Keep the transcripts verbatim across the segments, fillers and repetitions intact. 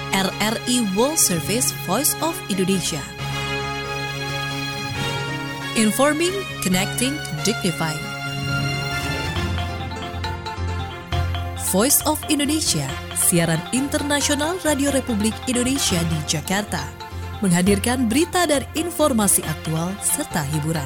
R R I World Service Voice of Indonesia. Informing, connecting, dignifying. Voice of Indonesia, siaran internasional Radio Republik Indonesia di Jakarta, menghadirkan berita dan informasi aktual serta hiburan.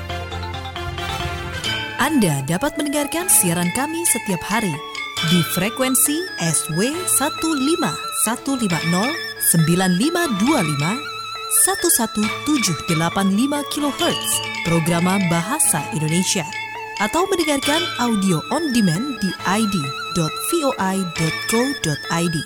Anda dapat mendengarkan siaran kami setiap hari di frekuensi S W satu lima satu lima nol sembilan lima dua lima satu satu tujuh delapan lima kilohertz program Bahasa Indonesia, atau mendengarkan audio on demand di i d dot voi dot co dot i d.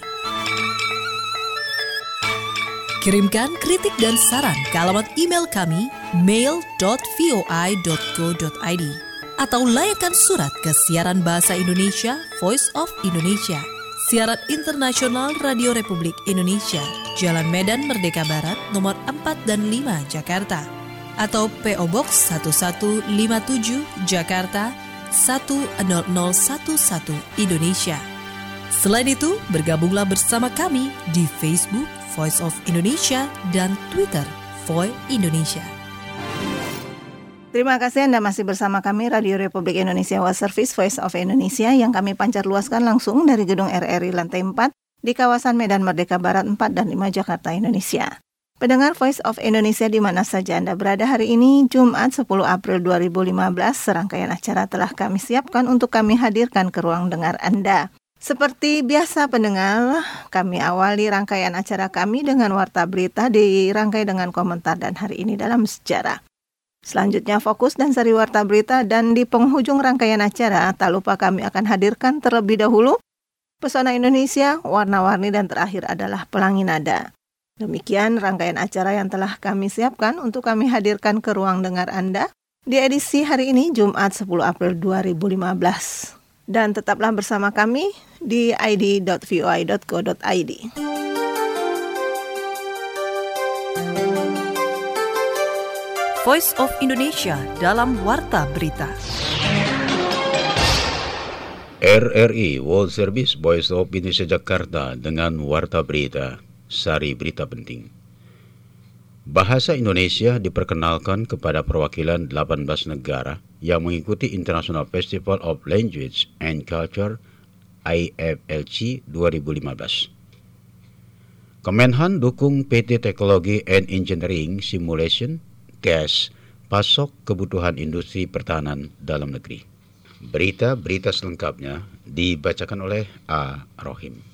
Kirimkan kritik dan saran ke alamat email kami mail dot voi dot co dot i d atau layakkan surat ke siaran Bahasa Indonesia Voice of Indonesia, siaran internasional Radio Republik Indonesia, Jalan Medan Merdeka Barat nomor empat dan lima Jakarta, atau P O Box satu satu lima tujuh Jakarta satu nol nol satu satu Indonesia. Selain itu, bergabunglah bersama kami di Facebook Voice of Indonesia dan Twitter Voi Indonesia. Terima kasih Anda masih bersama kami Radio Republik Indonesia World Service Voice of Indonesia yang kami pancar luaskan langsung dari gedung R R I lantai empat di kawasan Medan Merdeka Barat empat dan lima Jakarta, Indonesia. Pendengar Voice of Indonesia di mana saja Anda berada hari ini, Jumat sepuluh April dua ribu lima belas, serangkaian acara telah kami siapkan untuk kami hadirkan ke ruang dengar Anda. Seperti biasa pendengar, kami awali rangkaian acara kami dengan warta berita dirangkai dengan komentar dan hari ini dalam sejarah. Selanjutnya fokus dan seri warta berita, dan di penghujung rangkaian acara tak lupa kami akan hadirkan terlebih dahulu Pesona Indonesia, Warna-Warni, dan terakhir adalah Pelangi Nada. Demikian rangkaian acara yang telah kami siapkan untuk kami hadirkan ke ruang dengar Anda di edisi hari ini Jumat sepuluh April dua ribu lima belas. Dan tetaplah bersama kami di i d dot voi dot co dot i d. Voice of Indonesia dalam Warta Berita. R R I World Service Voice of Indonesia Jakarta dengan Warta Berita, sari berita penting. Bahasa Indonesia diperkenalkan kepada perwakilan delapan belas negara yang mengikuti International Festival of Language and Culture I F L C dua ribu lima belas. Kemenhan dukung P T Teknologi and Engineering Simulation Gas pasok kebutuhan industri pertahanan dalam negeri. Berita-berita selengkapnya dibacakan oleh A. Rohim.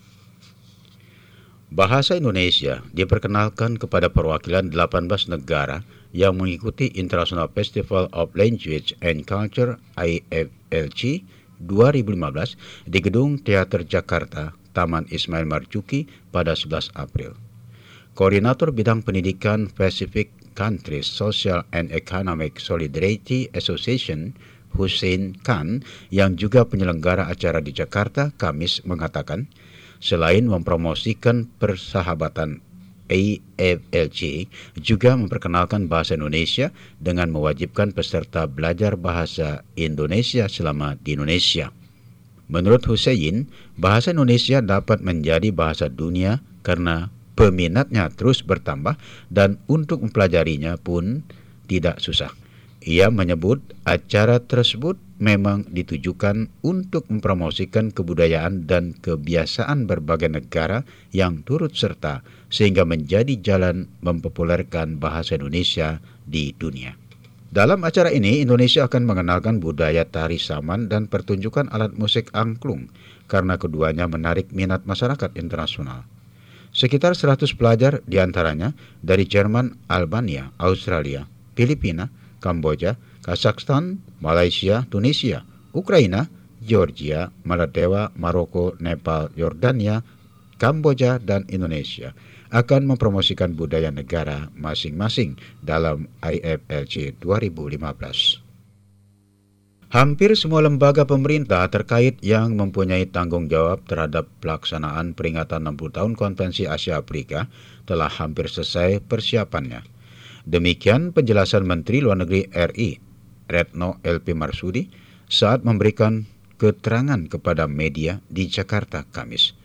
Bahasa Indonesia diperkenalkan kepada perwakilan delapan belas negara yang mengikuti International Festival of Language and Culture I F L C dua ribu lima belas di Gedung Teater Jakarta, Taman Ismail Marzuki pada sebelas April. Koordinator Bidang Pendidikan Pacific Countries Social and Economic Solidarity Association, Hussein Khan, yang juga penyelenggara acara di Jakarta, Kamis mengatakan, selain mempromosikan persahabatan I F L C, juga memperkenalkan bahasa Indonesia dengan mewajibkan peserta belajar bahasa Indonesia selama di Indonesia. Menurut Hussein, bahasa Indonesia dapat menjadi bahasa dunia karena peminatnya terus bertambah dan untuk mempelajarinya pun tidak susah. Ia menyebut acara tersebut memang ditujukan untuk mempromosikan kebudayaan dan kebiasaan berbagai negara yang turut serta sehingga menjadi jalan mempopulerkan bahasa Indonesia di dunia. Dalam acara ini, Indonesia akan mengenalkan budaya tari saman dan pertunjukan alat musik angklung karena keduanya menarik minat masyarakat internasional. Sekitar seratus pelajar diantaranya dari Jerman, Albania, Australia, Filipina, Kamboja, Kazakhstan, Malaysia, Tunisia, Ukraina, Georgia, Maladewa, Maroko, Nepal, Yordania, Kamboja, dan Indonesia akan mempromosikan budaya negara masing-masing dalam I F L C dua ribu lima belas. Hampir semua lembaga pemerintah terkait yang mempunyai tanggung jawab terhadap pelaksanaan peringatan enam puluh tahun Konvensi Asia Afrika telah hampir selesai persiapannya. Demikian penjelasan Menteri Luar Negeri R I, Retno L P Marsudi, saat memberikan keterangan kepada media di Jakarta, Kamis.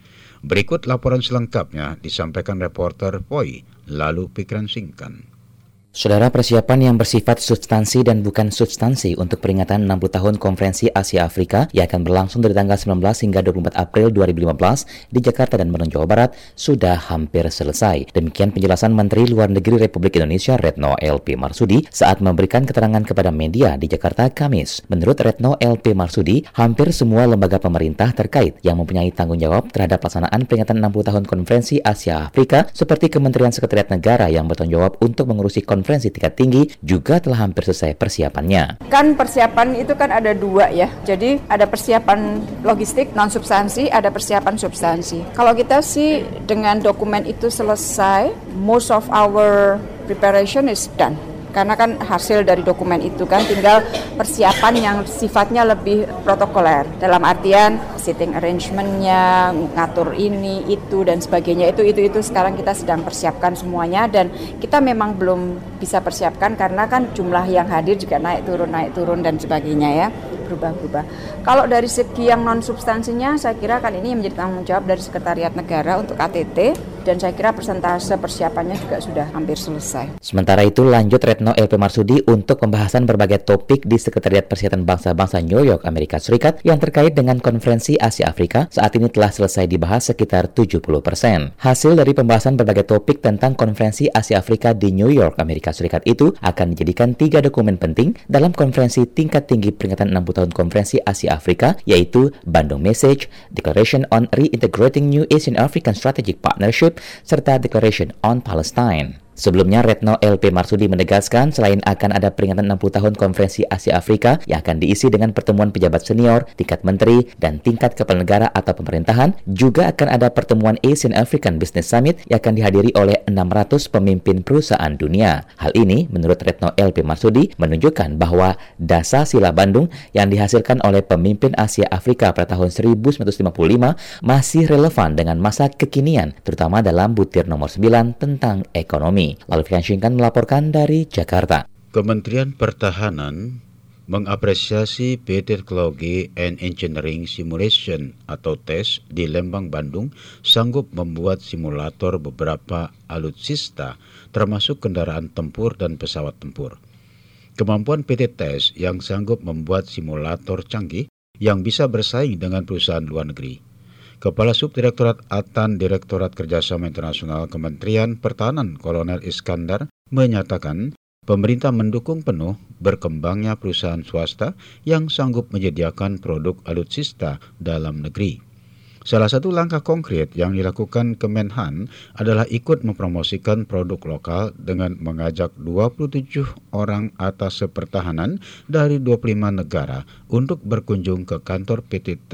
Berikut laporan selengkapnya disampaikan reporter Poi Lalu Pikiran Singkan. Saudara, persiapan yang bersifat substansi dan bukan substansi untuk peringatan enam puluh tahun Konferensi Asia Afrika yang akan berlangsung dari tanggal sembilan belas hingga dua puluh empat April dua ribu lima belas di Jakarta dan Bandung, Jawa Barat sudah hampir selesai. Demikian penjelasan Menteri Luar Negeri Republik Indonesia Retno L P Marsudi saat memberikan keterangan kepada media di Jakarta Kamis. Menurut Retno L P Marsudi, hampir semua lembaga pemerintah terkait yang mempunyai tanggung jawab terhadap pelaksanaan peringatan enam puluh tahun Konferensi Asia Afrika seperti Kementerian Sekretariat Negara yang bertanggung jawab untuk mengurusi konferensi konferensi tingkat tinggi juga telah hampir selesai persiapannya. Kan persiapan itu kan ada dua ya. Jadi ada persiapan logistik non substansi, ada persiapan substansi. Kalau kita sih dengan dokumen itu selesai, most of our preparation is done. Karena kan hasil dari dokumen itu kan tinggal persiapan yang sifatnya lebih protokoler. Dalam artian sitting arrangement-nya, ngatur ini, itu, dan sebagainya. Itu, itu, itu sekarang kita sedang persiapkan semuanya. Dan kita memang belum bisa persiapkan karena kan jumlah yang hadir juga naik turun, naik turun, dan sebagainya ya. Berubah-berubah. Kalau dari segi yang non-substansinya, saya kira kan ini menjadi tanggung jawab dari Sekretariat Negara untuk K T T. Dan saya kira persentase persiapannya juga sudah hampir selesai. Sementara itu lanjut Retno L P Marsudi untuk pembahasan berbagai topik di Sekretariat Perserikatan Bangsa-Bangsa New York, Amerika Serikat yang terkait dengan Konferensi Asia Afrika saat ini telah selesai dibahas sekitar tujuh puluh persen. Hasil dari pembahasan berbagai topik tentang Konferensi Asia Afrika di New York, Amerika Serikat itu akan dijadikan tiga dokumen penting dalam konferensi tingkat tinggi peringatan enam puluh tahun Konferensi Asia Afrika, yaitu Bandung Message, Declaration on Reintegrating New Asian African Strategic Partnership, serta Declaration on Palestine. Sebelumnya, Retno L P Marsudi menegaskan selain akan ada peringatan enam puluh tahun Konferensi Asia Afrika yang akan diisi dengan pertemuan pejabat senior, tingkat menteri, dan tingkat kepala negara atau pemerintahan, juga akan ada pertemuan Asian African Business Summit yang akan dihadiri oleh enam ratus pemimpin perusahaan dunia. Hal ini, menurut Retno L P Marsudi, menunjukkan bahwa dasar sila Bandung yang dihasilkan oleh pemimpin Asia Afrika pada tahun seribu sembilan ratus lima puluh lima masih relevan dengan masa kekinian, terutama dalam butir nomor sembilan tentang ekonomi. Lalu Fikan Singkan melaporkan dari Jakarta. Kementerian Pertahanan mengapresiasi P T Teknologi and Engineering Simulation atau T E S di Lembang, Bandung sanggup membuat simulator beberapa alutsista termasuk kendaraan tempur dan pesawat tempur. Kemampuan P T T E S yang sanggup membuat simulator canggih yang bisa bersaing dengan perusahaan luar negeri. Kepala Subdirektorat Atan Direktorat Kerjasama Internasional Kementerian Pertahanan Kolonel Iskandar menyatakan pemerintah mendukung penuh berkembangnya perusahaan swasta yang sanggup menyediakan produk alutsista dalam negeri. Salah satu langkah konkret yang dilakukan Kemenhan adalah ikut mempromosikan produk lokal dengan mengajak dua puluh tujuh orang atase pertahanan dari dua puluh lima negara untuk berkunjung ke kantor P T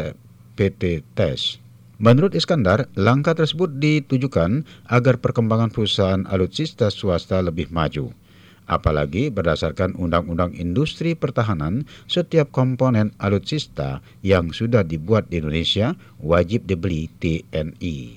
T E S. Menurut Iskandar, langkah tersebut ditujukan agar perkembangan perusahaan alutsista swasta lebih maju. Apalagi berdasarkan Undang-Undang Industri Pertahanan, setiap komponen alutsista yang sudah dibuat di Indonesia wajib dibeli T N I.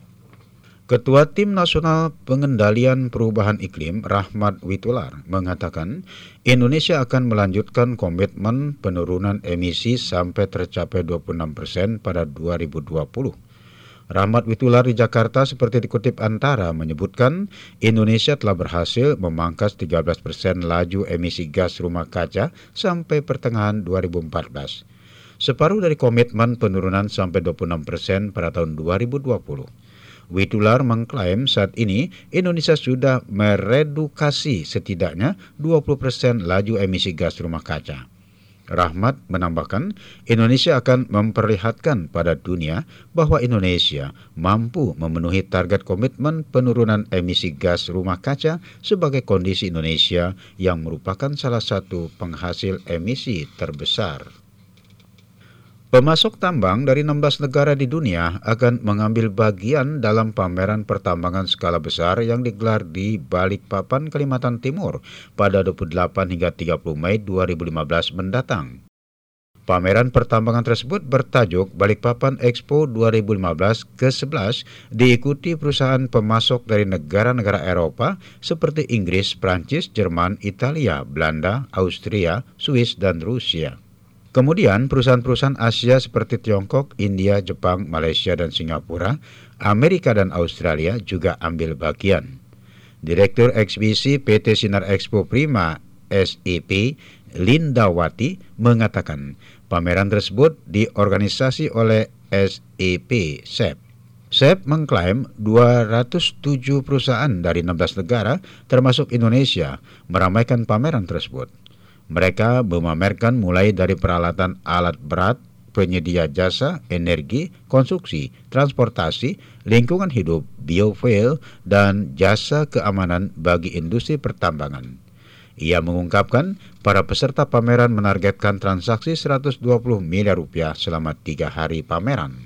Ketua Tim Nasional Pengendalian Perubahan Iklim, Rahmat Witoelar, mengatakan Indonesia akan melanjutkan komitmen penurunan emisi sampai tercapai dua puluh enam persen pada dua ribu dua puluh. Rahmat Witoelar di Jakarta seperti dikutip Antara menyebutkan Indonesia telah berhasil memangkas tiga belas persen laju emisi gas rumah kaca sampai pertengahan dua ribu empat belas. Separuh dari komitmen penurunan sampai dua puluh enam persen pada tahun dua ribu dua puluh. Witoelar mengklaim saat ini Indonesia sudah meredukasi setidaknya dua puluh persen laju emisi gas rumah kaca. Rahmat menambahkan, Indonesia akan memperlihatkan pada dunia bahwa Indonesia mampu memenuhi target komitmen penurunan emisi gas rumah kaca sebagai kondisi Indonesia yang merupakan salah satu penghasil emisi terbesar. Pemasok tambang dari enam belas negara di dunia akan mengambil bagian dalam pameran pertambangan skala besar yang digelar di Balikpapan, Kalimantan Timur pada dua puluh delapan hingga tiga puluh Mei dua ribu lima belas mendatang. Pameran pertambangan tersebut bertajuk Balikpapan Expo dua ribu lima belas ke sebelas diikuti perusahaan pemasok dari negara-negara Eropa seperti Inggris, Prancis, Jerman, Italia, Belanda, Austria, Swiss, dan Rusia. Kemudian perusahaan-perusahaan Asia seperti Tiongkok, India, Jepang, Malaysia, dan Singapura, Amerika dan Australia juga ambil bagian. Direktur Eksibisi P T Sinar Expo Prima S E P, Lindawati, mengatakan pameran tersebut diorganisasi oleh S E P S E P. S E P mengklaim dua ratus tujuh perusahaan dari enam belas negara termasuk Indonesia meramaikan pameran tersebut. Mereka memamerkan mulai dari peralatan alat berat, penyedia jasa, energi, konstruksi, transportasi, lingkungan hidup, biofuel, dan jasa keamanan bagi industri pertambangan. Ia mengungkapkan para peserta pameran menargetkan transaksi seratus dua puluh miliar rupiah selama tiga hari pameran.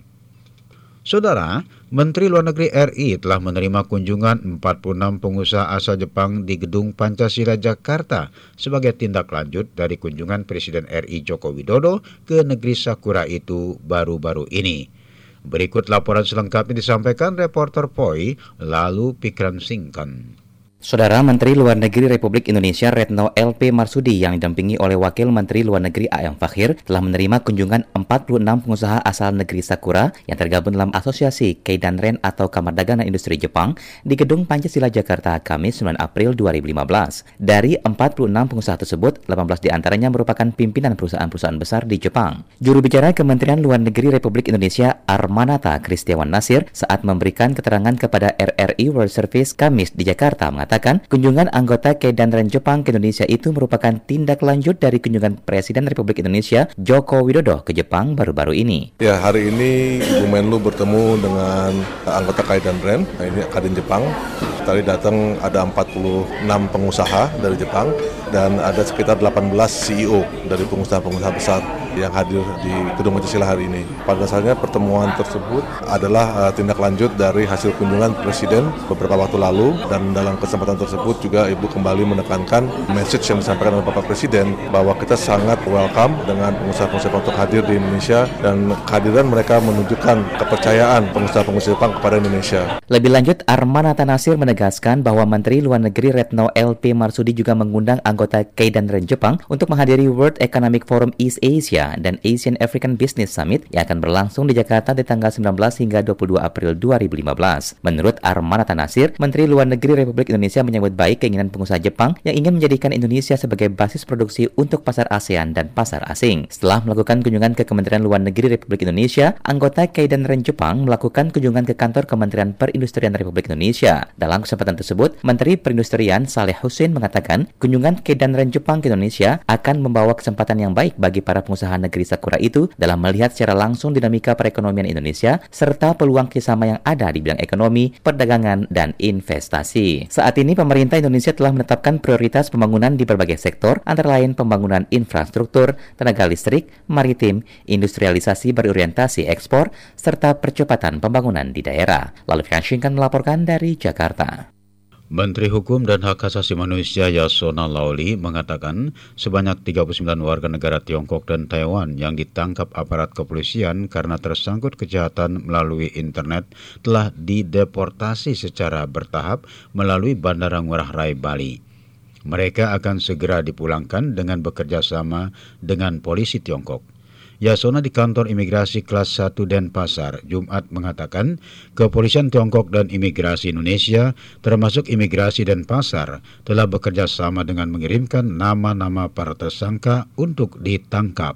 Saudara, Menteri Luar Negeri R I telah menerima kunjungan empat puluh enam pengusaha asal Jepang di Gedung Pancasila Jakarta sebagai tindak lanjut dari kunjungan Presiden R I Joko Widodo ke negeri Sakura itu baru-baru ini. Berikut laporan selengkapnya disampaikan reporter P O I, lalu Pikran Singkan. Saudara Menteri Luar Negeri Republik Indonesia Retno L P Marsudi yang didampingi oleh Wakil Menteri Luar Negeri A M Fakhir telah menerima kunjungan empat puluh enam pengusaha asal negeri Sakura yang tergabung dalam Asosiasi Keidanren atau Kamar Dagang dan Industri Jepang di Gedung Pancasila Jakarta Kamis sembilan April dua ribu lima belas. Dari empat puluh enam pengusaha tersebut, delapan belas diantaranya merupakan pimpinan perusahaan-perusahaan besar di Jepang. Juru bicara Kementerian Luar Negeri Republik Indonesia Armanata Kristiawan Nasir saat memberikan keterangan kepada R R I World Service Kamis di Jakarta mengatakan Katakan, kunjungan anggota Keidanren Jepang ke Indonesia itu merupakan tindak lanjut dari kunjungan Presiden Republik Indonesia Joko Widodo ke Jepang baru-baru ini. Ya, hari ini Ibu Menlu bertemu dengan anggota Keidanren, nah ini Kadin Jepang. Tadi datang ada empat puluh enam pengusaha dari Jepang dan ada sekitar delapan belas C E O dari pengusaha-pengusaha besar yang hadir di Gedung Pancasila hari ini. Pada dasarnya pertemuan tersebut adalah uh, tindak lanjut dari hasil kunjungan Presiden beberapa waktu lalu, dan dalam kesempatan tersebut juga Ibu kembali menekankan message yang disampaikan oleh Bapak Presiden bahwa kita sangat welcome dengan pengusaha-pengusaha untuk hadir di Indonesia, dan kehadiran mereka menunjukkan kepercayaan pengusaha-pengusaha Jepang kepada Indonesia. Lebih lanjut, Armanata Nasir menegaskan bahwa Menteri Luar Negeri Retno L P Marsudi juga mengundang anggota Keidanren Jepang untuk menghadiri World Economic Forum East Asia dan Asian African Business Summit yang akan berlangsung di Jakarta di tanggal sembilan belas hingga dua puluh dua April dua ribu lima belas. Menurut Armanata Nasir, Menteri Luar Negeri Republik Indonesia menyambut baik keinginan pengusaha Jepang yang ingin menjadikan Indonesia sebagai basis produksi untuk pasar ASEAN dan pasar asing. Setelah melakukan kunjungan ke Kementerian Luar Negeri Republik Indonesia, anggota Keidanren Jepang melakukan kunjungan ke kantor Kementerian Perindustrian Republik Indonesia. Dalam kesempatan tersebut, Menteri Perindustrian Saleh Hussein mengatakan kunjungan Keidanren Jepang ke Indonesia akan membawa kesempatan yang baik bagi para pengusaha negeri Sakura itu dalam melihat secara langsung dinamika perekonomian Indonesia serta peluang kerjasama yang ada di bidang ekonomi, perdagangan, dan investasi. Saat ini pemerintah Indonesia telah menetapkan prioritas pembangunan di berbagai sektor, antara lain pembangunan infrastruktur, tenaga listrik, maritim, industrialisasi berorientasi ekspor, serta percepatan pembangunan di daerah. Lalu Fiansyingkan melaporkan dari Jakarta. Menteri Hukum dan Hak Asasi Manusia Yasona Laoly mengatakan sebanyak tiga puluh sembilan warga negara Tiongkok dan Taiwan yang ditangkap aparat kepolisian karena tersangkut kejahatan melalui internet telah dideportasi secara bertahap melalui Bandara Ngurah Rai, Bali. Mereka akan segera dipulangkan dengan bekerja sama dengan polisi Tiongkok. Yasona di kantor imigrasi kelas satu Denpasar Jumat mengatakan kepolisian Tiongkok dan imigrasi Indonesia termasuk imigrasi Denpasar telah bekerja sama dengan mengirimkan nama-nama para tersangka untuk ditangkap.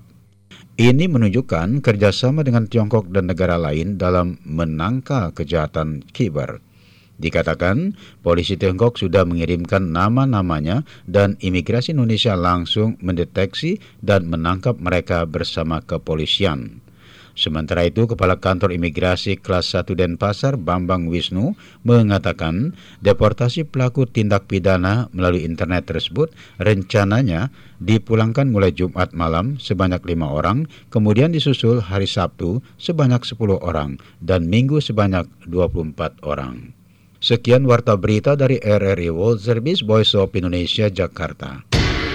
Ini menunjukkan kerjasama dengan Tiongkok dan negara lain dalam menangkal kejahatan kiber. Dikatakan, polisi Tiongkok sudah mengirimkan nama-namanya dan imigrasi Indonesia langsung mendeteksi dan menangkap mereka bersama kepolisian. Sementara itu, Kepala Kantor Imigrasi Kelas satu Denpasar, Bambang Wisnu, mengatakan deportasi pelaku tindak pidana melalui internet tersebut rencananya dipulangkan mulai Jumat malam sebanyak lima orang, kemudian disusul hari Sabtu sebanyak sepuluh orang, dan Minggu sebanyak dua puluh empat orang. Sekian warta berita dari R R I World Service Voice of Indonesia, Jakarta.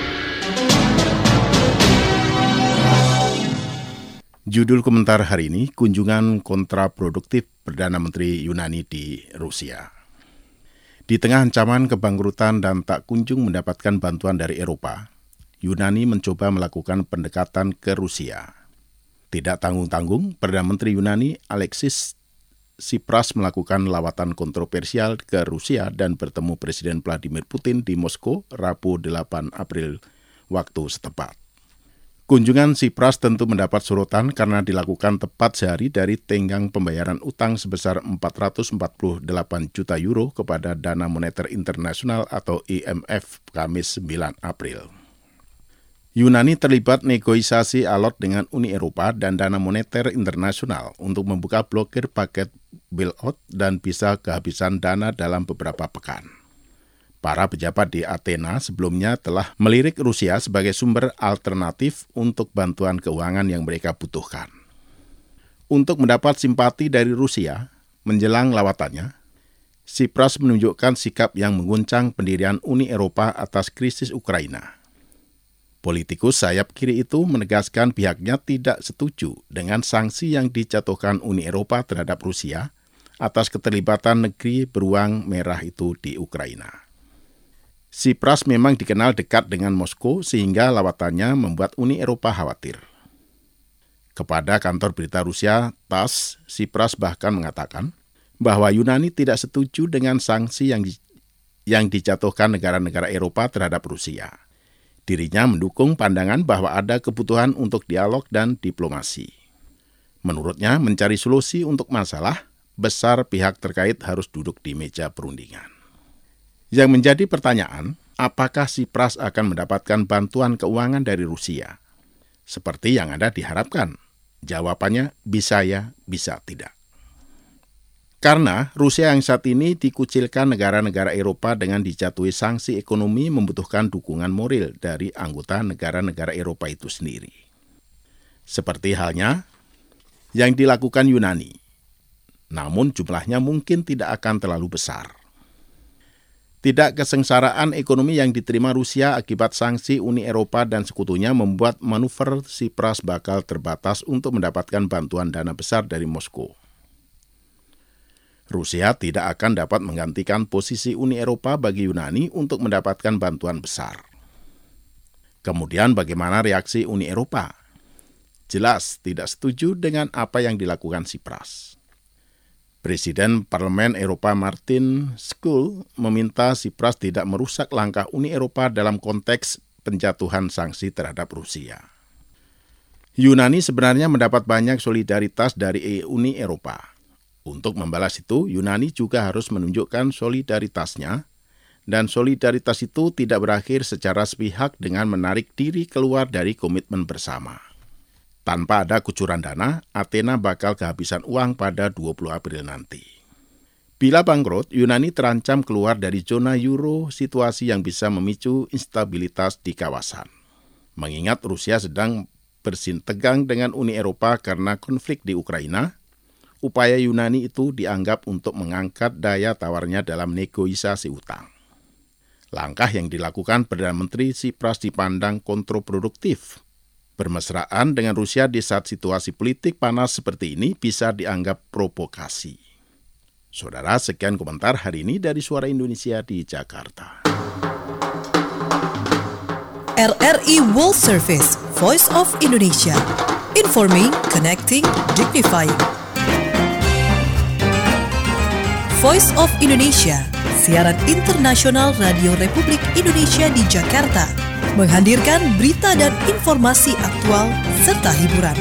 Judul komentar hari ini, kunjungan kontraproduktif Perdana Menteri Yunani di Rusia. Di tengah ancaman kebangkrutan dan tak kunjung mendapatkan bantuan dari Eropa, Yunani mencoba melakukan pendekatan ke Rusia. Tidak tanggung-tanggung, Perdana Menteri Yunani Alexis Tsipras melakukan lawatan kontroversial ke Rusia dan bertemu Presiden Vladimir Putin di Moskow Rabu delapan April waktu setempat. Kunjungan Tsipras tentu mendapat sorotan karena dilakukan tepat sehari dari tenggang pembayaran utang sebesar empat ratus empat puluh delapan juta euro kepada Dana Moneter Internasional atau I M F Kamis sembilan April. Yunani terlibat negosiasi alot dengan Uni Eropa dan Dana Moneter Internasional untuk membuka blokir paket bailout dan bisa kehabisan dana dalam beberapa pekan. Para pejabat di Athena sebelumnya telah melirik Rusia sebagai sumber alternatif untuk bantuan keuangan yang mereka butuhkan. Untuk mendapat simpati dari Rusia, menjelang lawatannya, Tsipras menunjukkan sikap yang mengguncang pendirian Uni Eropa atas krisis Ukraina. Politikus sayap kiri itu menegaskan pihaknya tidak setuju dengan sanksi yang dijatuhkan Uni Eropa terhadap Rusia atas keterlibatan negeri beruang merah itu di Ukraina. Tsipras memang dikenal dekat dengan Moskow sehingga lawatannya membuat Uni Eropa khawatir. Kepada kantor berita Rusia T A S S, Tsipras bahkan mengatakan bahwa Yunani tidak setuju dengan sanksi yang, di, yang dijatuhkan negara-negara Eropa terhadap Rusia. Dirinya mendukung pandangan bahwa ada kebutuhan untuk dialog dan diplomasi. Menurutnya, mencari solusi untuk masalah besar pihak terkait harus duduk di meja perundingan. Yang menjadi pertanyaan, apakah Tsipras akan mendapatkan bantuan keuangan dari Rusia? Seperti yang Anda diharapkan. Jawabannya bisa ya, bisa tidak. Karena Rusia yang saat ini dikucilkan negara-negara Eropa dengan dijatuhi sanksi ekonomi membutuhkan dukungan moral dari anggota negara-negara Eropa itu sendiri. Seperti halnya yang dilakukan Yunani. Namun jumlahnya mungkin tidak akan terlalu besar. Tidak kesengsaraan ekonomi yang diterima Rusia akibat sanksi Uni Eropa dan sekutunya membuat manuver Tsipras bakal terbatas untuk mendapatkan bantuan dana besar dari Moskow. Rusia tidak akan dapat menggantikan posisi Uni Eropa bagi Yunani untuk mendapatkan bantuan besar. Kemudian bagaimana reaksi Uni Eropa? Jelas tidak setuju dengan apa yang dilakukan Tsipras. Presiden Parlemen Eropa Martin Schulz meminta Tsipras tidak merusak langkah Uni Eropa dalam konteks penjatuhan sanksi terhadap Rusia. Yunani sebenarnya mendapat banyak solidaritas dari Uni Eropa. Untuk membalas itu, Yunani juga harus menunjukkan solidaritasnya, dan solidaritas itu tidak berakhir secara sepihak dengan menarik diri keluar dari komitmen bersama. Tanpa ada kucuran dana, Athena bakal kehabisan uang pada dua puluh April nanti. Bila bangkrut, Yunani terancam keluar dari zona euro, situasi yang bisa memicu instabilitas di kawasan. Mengingat Rusia sedang bersintegang dengan Uni Eropa karena konflik di Ukraina, upaya Yunani itu dianggap untuk mengangkat daya tawarnya dalam negosiasi utang. Langkah yang dilakukan Perdana Menteri Tsipras dipandang kontraproduktif. Bermesraan dengan Rusia di saat situasi politik panas seperti ini bisa dianggap provokasi. Saudara, sekian komentar hari ini dari Suara Indonesia di Jakarta. R R I World Service, Voice of Indonesia. Informing, connecting, dignifying. Voice of Indonesia, siaran internasional Radio Republik Indonesia di Jakarta, menghadirkan berita dan informasi aktual serta hiburan.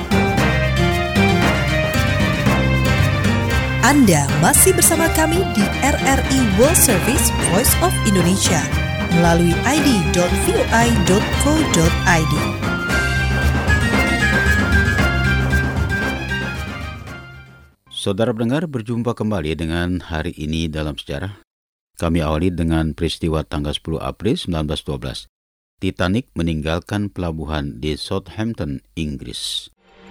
Anda masih bersama kami di R R I World Service Voice of Indonesia melalui i d dot v o i dot co dot i d. Saudara pendengar, berjumpa kembali dengan Hari Ini Dalam Sejarah. Kami awali dengan peristiwa tanggal sepuluh April seribu sembilan ratus dua belas. Titanic meninggalkan pelabuhan di Southampton, Inggris.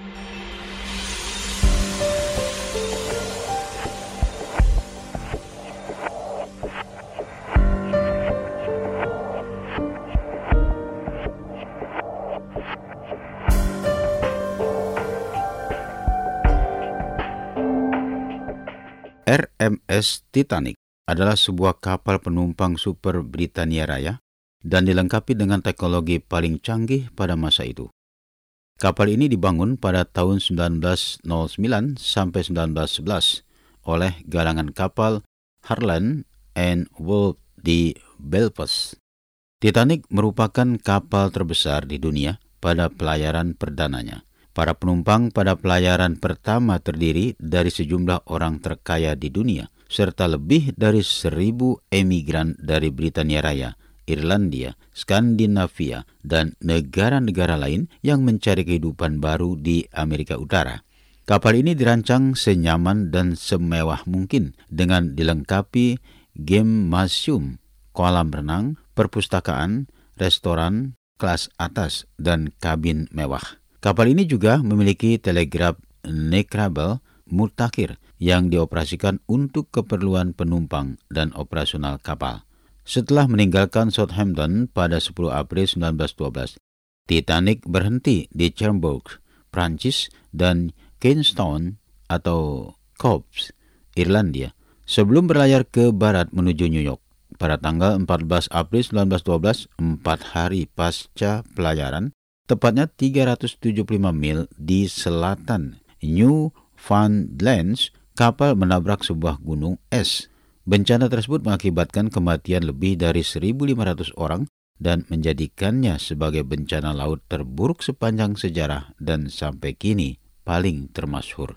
R M S Titanic adalah sebuah kapal penumpang Super Britania Raya dan dilengkapi dengan teknologi paling canggih pada masa itu. Kapal ini dibangun pada tahun sembilan belas nol sembilan sampai sembilan belas sebelas oleh galangan kapal Harland and Wolff di Belfast. Titanic merupakan kapal terbesar di dunia pada pelayaran perdananya. Para penumpang pada pelayaran pertama terdiri dari sejumlah orang terkaya di dunia, serta lebih dari seribu emigran dari Britania Raya, Irlandia, Skandinavia, dan negara-negara lain yang mencari kehidupan baru di Amerika Utara. Kapal ini dirancang senyaman dan semewah mungkin dengan dilengkapi gymnasium, kolam renang, perpustakaan, restoran kelas atas, dan kabin mewah. Kapal ini juga memiliki telegraf nekrabel mutakhir yang dioperasikan untuk keperluan penumpang dan operasional kapal. Setelah meninggalkan Southampton pada sepuluh April sembilan belas dua belas, Titanic berhenti di Cherbourg, Prancis, dan Queenstown atau Corps, Irlandia, sebelum berlayar ke barat menuju New York. Pada tanggal empat belas April sembilan belas dua belas, empat hari pasca pelayaran, tepatnya tiga ratus tujuh puluh lima mil di selatan Newfoundland, kapal menabrak sebuah gunung es. Bencana tersebut mengakibatkan kematian lebih dari seribu lima ratus orang dan menjadikannya sebagai bencana laut terburuk sepanjang sejarah dan sampai kini paling termasyhur.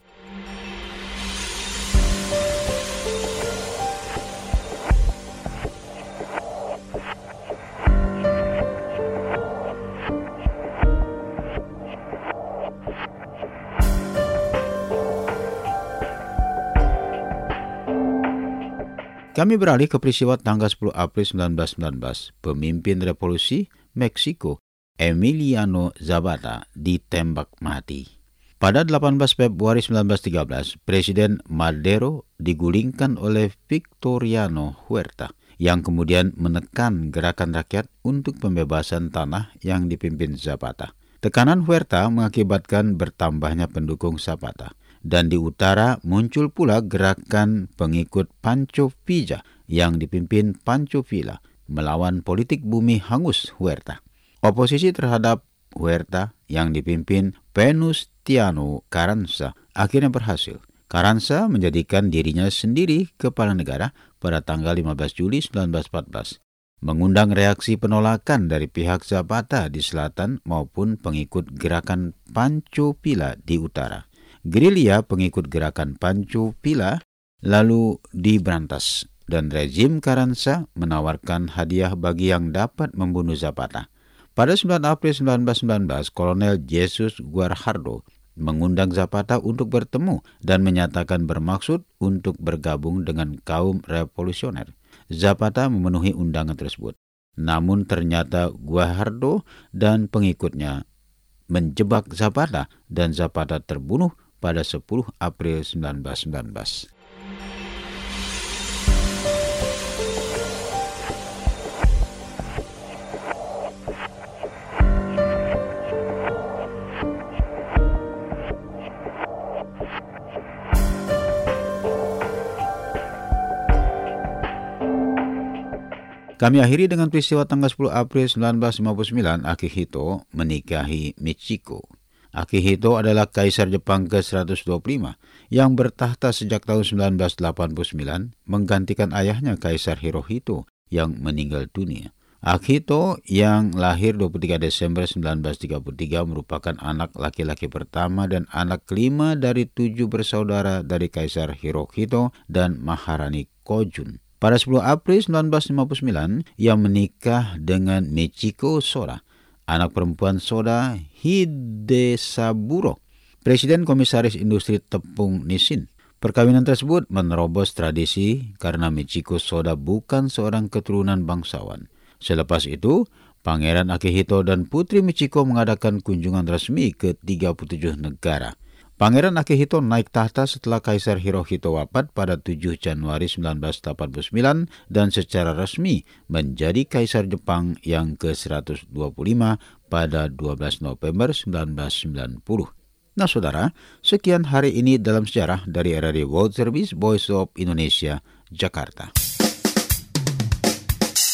Kami beralih ke peristiwa tanggal sepuluh April sembilan belas sembilan belas. Pemimpin revolusi Meksiko, Emiliano Zapata, ditembak mati. Pada delapan belas Februari sembilan belas tiga belas, Presiden Madero digulingkan oleh Victoriano Huerta, yang kemudian menekan gerakan rakyat untuk pembebasan tanah yang dipimpin Zapata. Tekanan Huerta mengakibatkan bertambahnya pendukung Zapata. Dan di utara muncul pula gerakan pengikut Pancho Villa yang dipimpin Pancho Villa melawan politik bumi hangus Huerta. Oposisi terhadap Huerta yang dipimpin Venustiano Carranza akhirnya berhasil. Carranza menjadikan dirinya sendiri kepala negara pada tanggal lima belas Juli sembilan belas empat belas, mengundang reaksi penolakan dari pihak Zapata di selatan maupun pengikut gerakan Pancho Villa di utara. Gerilya pengikut gerakan Pancho Villa lalu diberantas dan rezim Carranza menawarkan hadiah bagi yang dapat membunuh Zapata. Pada sembilan April sembilan belas sembilan belas, Kolonel Jesus Guajardo mengundang Zapata untuk bertemu dan menyatakan bermaksud untuk bergabung dengan kaum revolusioner. Zapata memenuhi undangan tersebut. Namun ternyata Guajardo dan pengikutnya menjebak Zapata dan Zapata terbunuh pada sepuluh April sembilan belas sembilan belas. Kami akhiri dengan peristiwa tanggal sepuluh April sembilan belas lima puluh sembilan, Akihito menikahi Michiko. Akihito adalah Kaisar Jepang ke seratus dua puluh lima yang bertahta sejak tahun sembilan belas delapan puluh sembilan, menggantikan ayahnya Kaisar Hirohito yang meninggal dunia. Akihito yang lahir dua puluh tiga Desember sembilan belas tiga puluh tiga merupakan anak laki-laki pertama dan anak kelima dari tujuh bersaudara dari Kaisar Hirohito dan Maharani Kojun. Pada sepuluh April sembilan belas lima puluh sembilan, ia menikah dengan Michiko Soda, anak perempuan Soda Hidesaburo, Presiden Komisaris Industri Tepung Nissin. Perkawinan tersebut menerobos tradisi karena Michiko Soda bukan seorang keturunan bangsawan. Selepas itu, Pangeran Akihito dan Putri Michiko mengadakan kunjungan resmi ke tiga puluh tujuh negara. Pangeran Akihito naik tahta setelah Kaisar Hirohito wafat pada tujuh Januari sembilan belas delapan puluh sembilan dan secara resmi menjadi Kaisar Jepang yang ke seratus dua puluh lima pada dua belas November sembilan belas sembilan puluh. Nah saudara, sekian hari ini dalam sejarah dari R R I World Service Voice of Indonesia, Jakarta.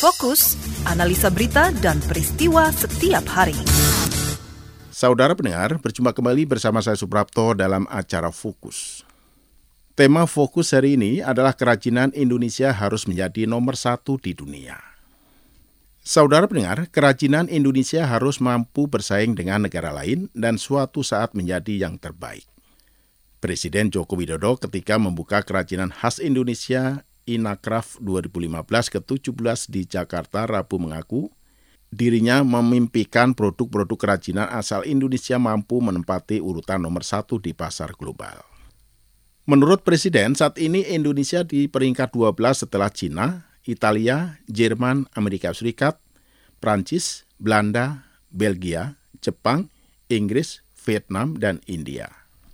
Fokus, analisa berita dan peristiwa setiap hari. Saudara pendengar, berjumpa kembali bersama saya Suprapto dalam acara Fokus. Tema Fokus hari ini adalah kerajinan Indonesia harus menjadi nomor satu di dunia. Saudara pendengar, kerajinan Indonesia harus mampu bersaing dengan negara lain dan suatu saat menjadi yang terbaik. Presiden Joko Widodo ketika membuka kerajinan khas Indonesia Inacraft dua ribu lima belas ke tujuh belas di Jakarta Rabu mengaku, dirinya memimpikan produk-produk kerajinan asal Indonesia mampu menempati urutan nomor satu di pasar global. Menurut Presiden, saat ini Indonesia di peringkat dua belas setelah Cina, Italia, Jerman, Amerika Serikat, Prancis, Belanda, Belgia, Jepang, Inggris, Vietnam, dan India.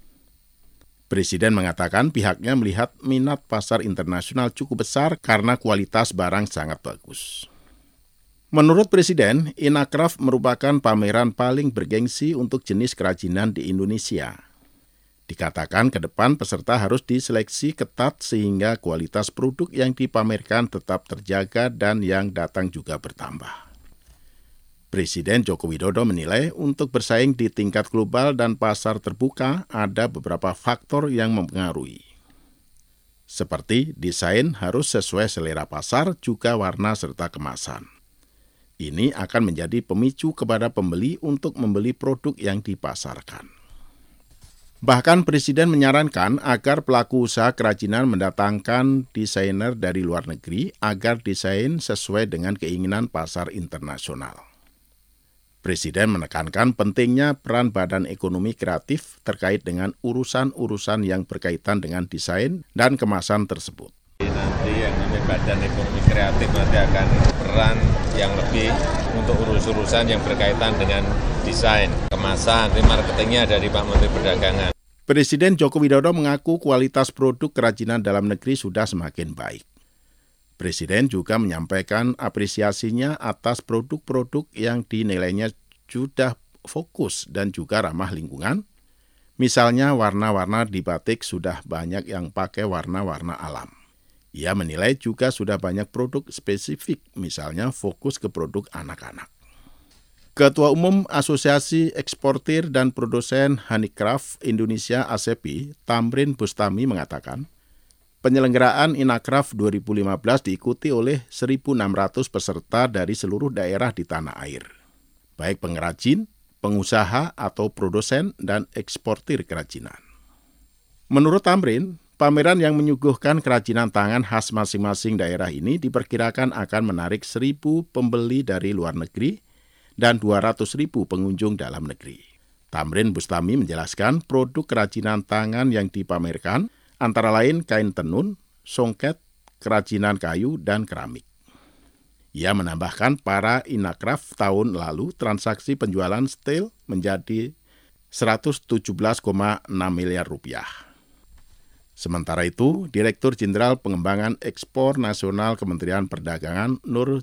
Presiden mengatakan pihaknya melihat minat pasar internasional cukup besar karena kualitas barang sangat bagus. Menurut Presiden, Inacraft merupakan pameran paling bergengsi untuk jenis kerajinan di Indonesia. Dikatakan ke depan peserta harus diseleksi ketat sehingga kualitas produk yang dipamerkan tetap terjaga dan yang datang juga bertambah. Presiden Joko Widodo menilai untuk bersaing di tingkat global dan pasar terbuka ada beberapa faktor yang mempengaruhi. Seperti desain harus sesuai selera pasar, juga warna serta kemasan. Ini akan menjadi pemicu kepada pembeli untuk membeli produk yang dipasarkan. Bahkan Presiden menyarankan agar pelaku usaha kerajinan mendatangkan desainer dari luar negeri agar desain sesuai dengan keinginan pasar internasional. Presiden menekankan pentingnya peran Badan Ekonomi Kreatif terkait dengan urusan-urusan yang berkaitan dengan desain dan kemasan tersebut. Nanti yang namanya Badan Ekonomi Kreatif nanti akan peran yang lebih untuk urus-urusan yang berkaitan dengan desain, kemasan, nanti marketingnya dari Pak Menteri Perdagangan. Presiden Joko Widodo mengaku kualitas produk kerajinan dalam negeri sudah semakin baik. Presiden juga menyampaikan apresiasinya atas produk-produk yang dinilainya sudah fokus dan juga ramah lingkungan. Misalnya warna-warna di batik sudah banyak yang pakai warna-warna alam. Ia menilai juga sudah banyak produk spesifik, misalnya fokus ke produk anak-anak. Ketua Umum Asosiasi Eksportir dan Produsen Handicraft Indonesia A S E P I, Tamrin Bustami mengatakan, penyelenggaraan Inacraft dua ribu lima belas diikuti oleh seribu enam ratus peserta dari seluruh daerah di tanah air, baik pengrajin, pengusaha atau produsen dan eksportir kerajinan. Menurut Tamrin, pameran yang menyuguhkan kerajinan tangan khas masing-masing daerah ini diperkirakan akan menarik seribu pembeli dari luar negeri dan dua ratus ribu pengunjung dalam negeri. Tamrin Bustami menjelaskan produk kerajinan tangan yang dipamerkan antara lain kain tenun, songket, kerajinan kayu, dan keramik. Ia menambahkan para Inacraft tahun lalu transaksi penjualan steel menjadi seratus tujuh belas koma enam miliar rupiah. Sementara itu, Direktur Jenderal Pengembangan Ekspor Nasional Kementerian Perdagangan Nur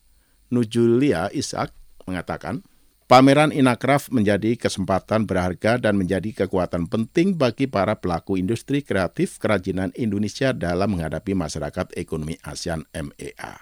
Nujulia Ishak mengatakan, pameran Inacraft menjadi kesempatan berharga dan menjadi kekuatan penting bagi para pelaku industri kreatif kerajinan Indonesia dalam menghadapi masyarakat ekonomi ASEAN M E A.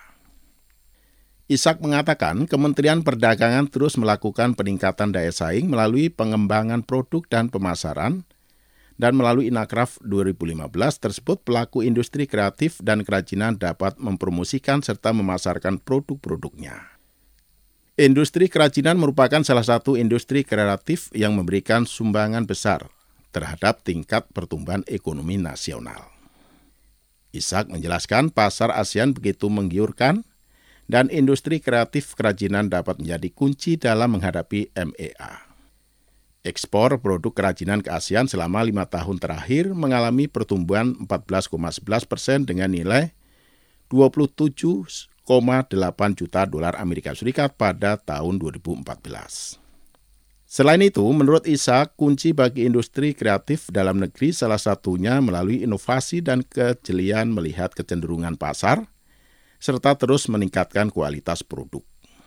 Ishak mengatakan Kementerian Perdagangan terus melakukan peningkatan daya saing melalui pengembangan produk dan pemasaran, dan melalui Inacraft dua ribu lima belas tersebut pelaku industri kreatif dan kerajinan dapat mempromosikan serta memasarkan produk-produknya. Industri kerajinan merupakan salah satu industri kreatif yang memberikan sumbangan besar terhadap tingkat pertumbuhan ekonomi nasional. Ishak menjelaskan pasar ASEAN begitu menggiurkan dan industri kreatif kerajinan dapat menjadi kunci dalam menghadapi M E A. Ekspor produk kerajinan ke ASEAN selama lima tahun terakhir mengalami pertumbuhan empat belas koma sebelas persen dengan nilai dua puluh tujuh koma delapan juta dolar Amerika Serikat pada tahun dua ribu empat belas. Selain itu, menurut Ishak, kunci bagi industri kreatif dalam negeri salah satunya melalui inovasi dan kejelian melihat kecenderungan pasar, serta terus meningkatkan kualitas produk.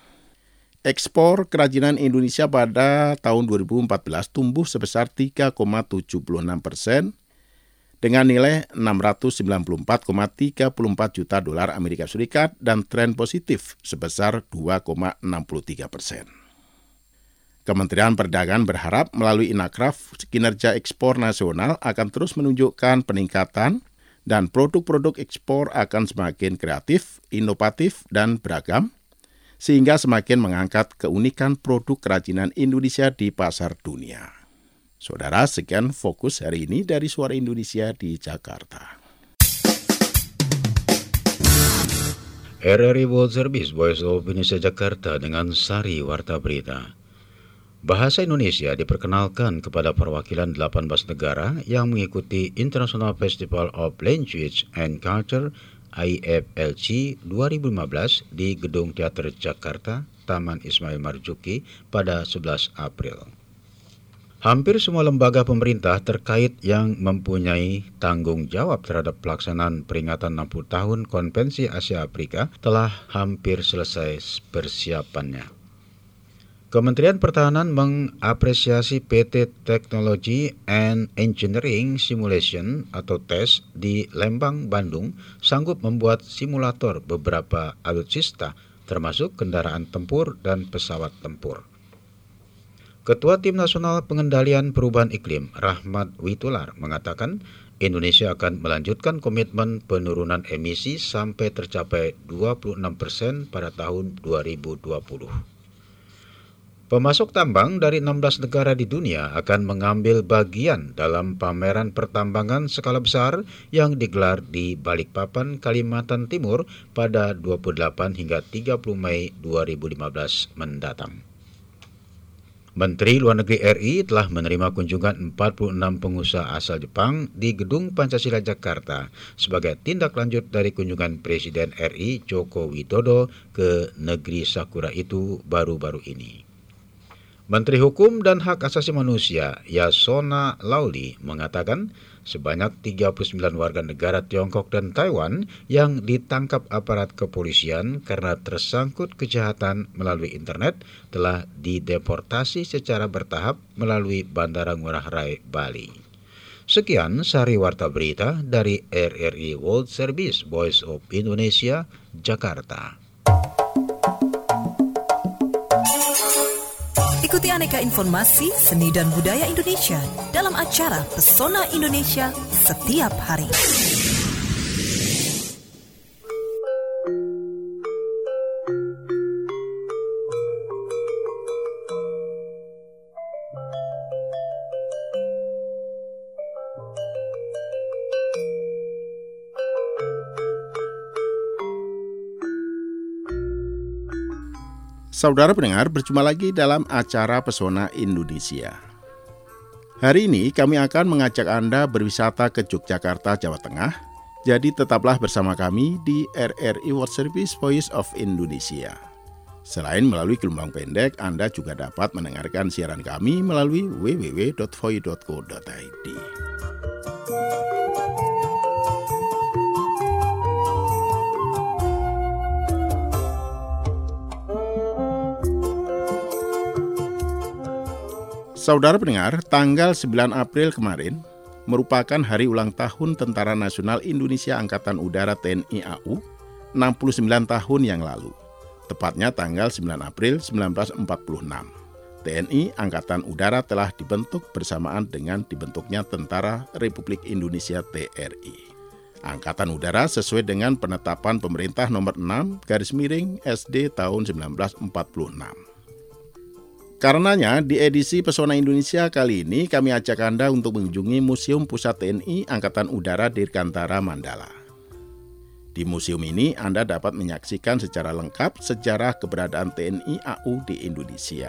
Ekspor kerajinan Indonesia pada tahun dua ribu empat belas tumbuh sebesar tiga koma tujuh puluh enam persen dengan nilai enam ratus sembilan puluh empat koma tiga empat juta dolar Amerika Serikat dan tren positif sebesar dua koma enam tiga persen. Kementerian Perdagangan berharap melalui Inakraf, kinerja ekspor nasional akan terus menunjukkan peningkatan dan produk-produk ekspor akan semakin kreatif, inovatif, dan beragam, sehingga semakin mengangkat keunikan produk kerajinan Indonesia di pasar dunia. Saudara, sekian fokus hari ini dari Suara Indonesia di Jakarta. R R I World Service Voice of Indonesia Jakarta dengan Sari Warta Berita. Bahasa Indonesia diperkenalkan kepada perwakilan delapan belas negara yang mengikuti International Festival of Language and Culture I F L C dua ribu lima belas di Gedung Teater Jakarta, Taman Ismail Marzuki pada sebelas April. Hampir semua lembaga pemerintah terkait yang mempunyai tanggung jawab terhadap pelaksanaan peringatan enam puluh tahun Konvensi Asia Afrika telah hampir selesai persiapannya. Kementerian Pertahanan mengapresiasi P T Technology and Engineering Simulation atau T E S di Lembang, Bandung sanggup membuat simulator beberapa alutsista termasuk kendaraan tempur dan pesawat tempur. Ketua Tim Nasional Pengendalian Perubahan Iklim, Rahmat Witular, mengatakan Indonesia akan melanjutkan komitmen penurunan emisi sampai tercapai dua puluh enam persen pada tahun dua ribu dua puluh. Pemasok tambang dari enam belas negara di dunia akan mengambil bagian dalam pameran pertambangan skala besar yang digelar di Balikpapan, Kalimantan Timur pada dua puluh delapan hingga tiga puluh Mei dua ribu lima belas mendatang. Menteri Luar Negeri R I telah menerima kunjungan empat puluh enam pengusaha asal Jepang di Gedung Pancasila Jakarta sebagai tindak lanjut dari kunjungan Presiden R I Joko Widodo ke negeri Sakura itu baru-baru ini. Menteri Hukum dan Hak Asasi Manusia Yasona Lauli mengatakan sebanyak tiga puluh sembilan warga negara Tiongkok dan Taiwan yang ditangkap aparat kepolisian karena tersangkut kejahatan melalui internet telah dideportasi secara bertahap melalui Bandara Ngurah Rai, Bali. Sekian Sari Warta Berita dari R R I World Service Voice of Indonesia, Jakarta. Ikuti aneka informasi seni dan budaya Indonesia dalam acara Pesona Indonesia setiap hari. Saudara pendengar, berjumpa lagi dalam acara Pesona Indonesia. Hari ini kami akan mengajak Anda berwisata ke Yogyakarta, Jawa Tengah. Jadi tetaplah bersama kami di R R I World Service Voice of Indonesia. Selain melalui gelombang pendek, Anda juga dapat mendengarkan siaran kami melalui w w w dot voi dot co dot i d. Saudara pendengar, tanggal sembilan April kemarin merupakan hari ulang tahun Tentara Nasional Indonesia Angkatan Udara T N I A U enam puluh sembilan tahun yang lalu. Tepatnya tanggal sembilan April seribu sembilan ratus empat puluh enam. T N I Angkatan Udara telah dibentuk bersamaan dengan dibentuknya Tentara Republik Indonesia T R I. Angkatan Udara sesuai dengan penetapan pemerintah nomor enam garis miring S D tahun seribu sembilan ratus empat puluh enam. Karenanya, di edisi Pesona Indonesia kali ini kami ajak Anda untuk mengunjungi Museum Pusat T N I Angkatan Udara Dirgantara Mandala. Di museum ini Anda dapat menyaksikan secara lengkap sejarah keberadaan T N I A U di Indonesia.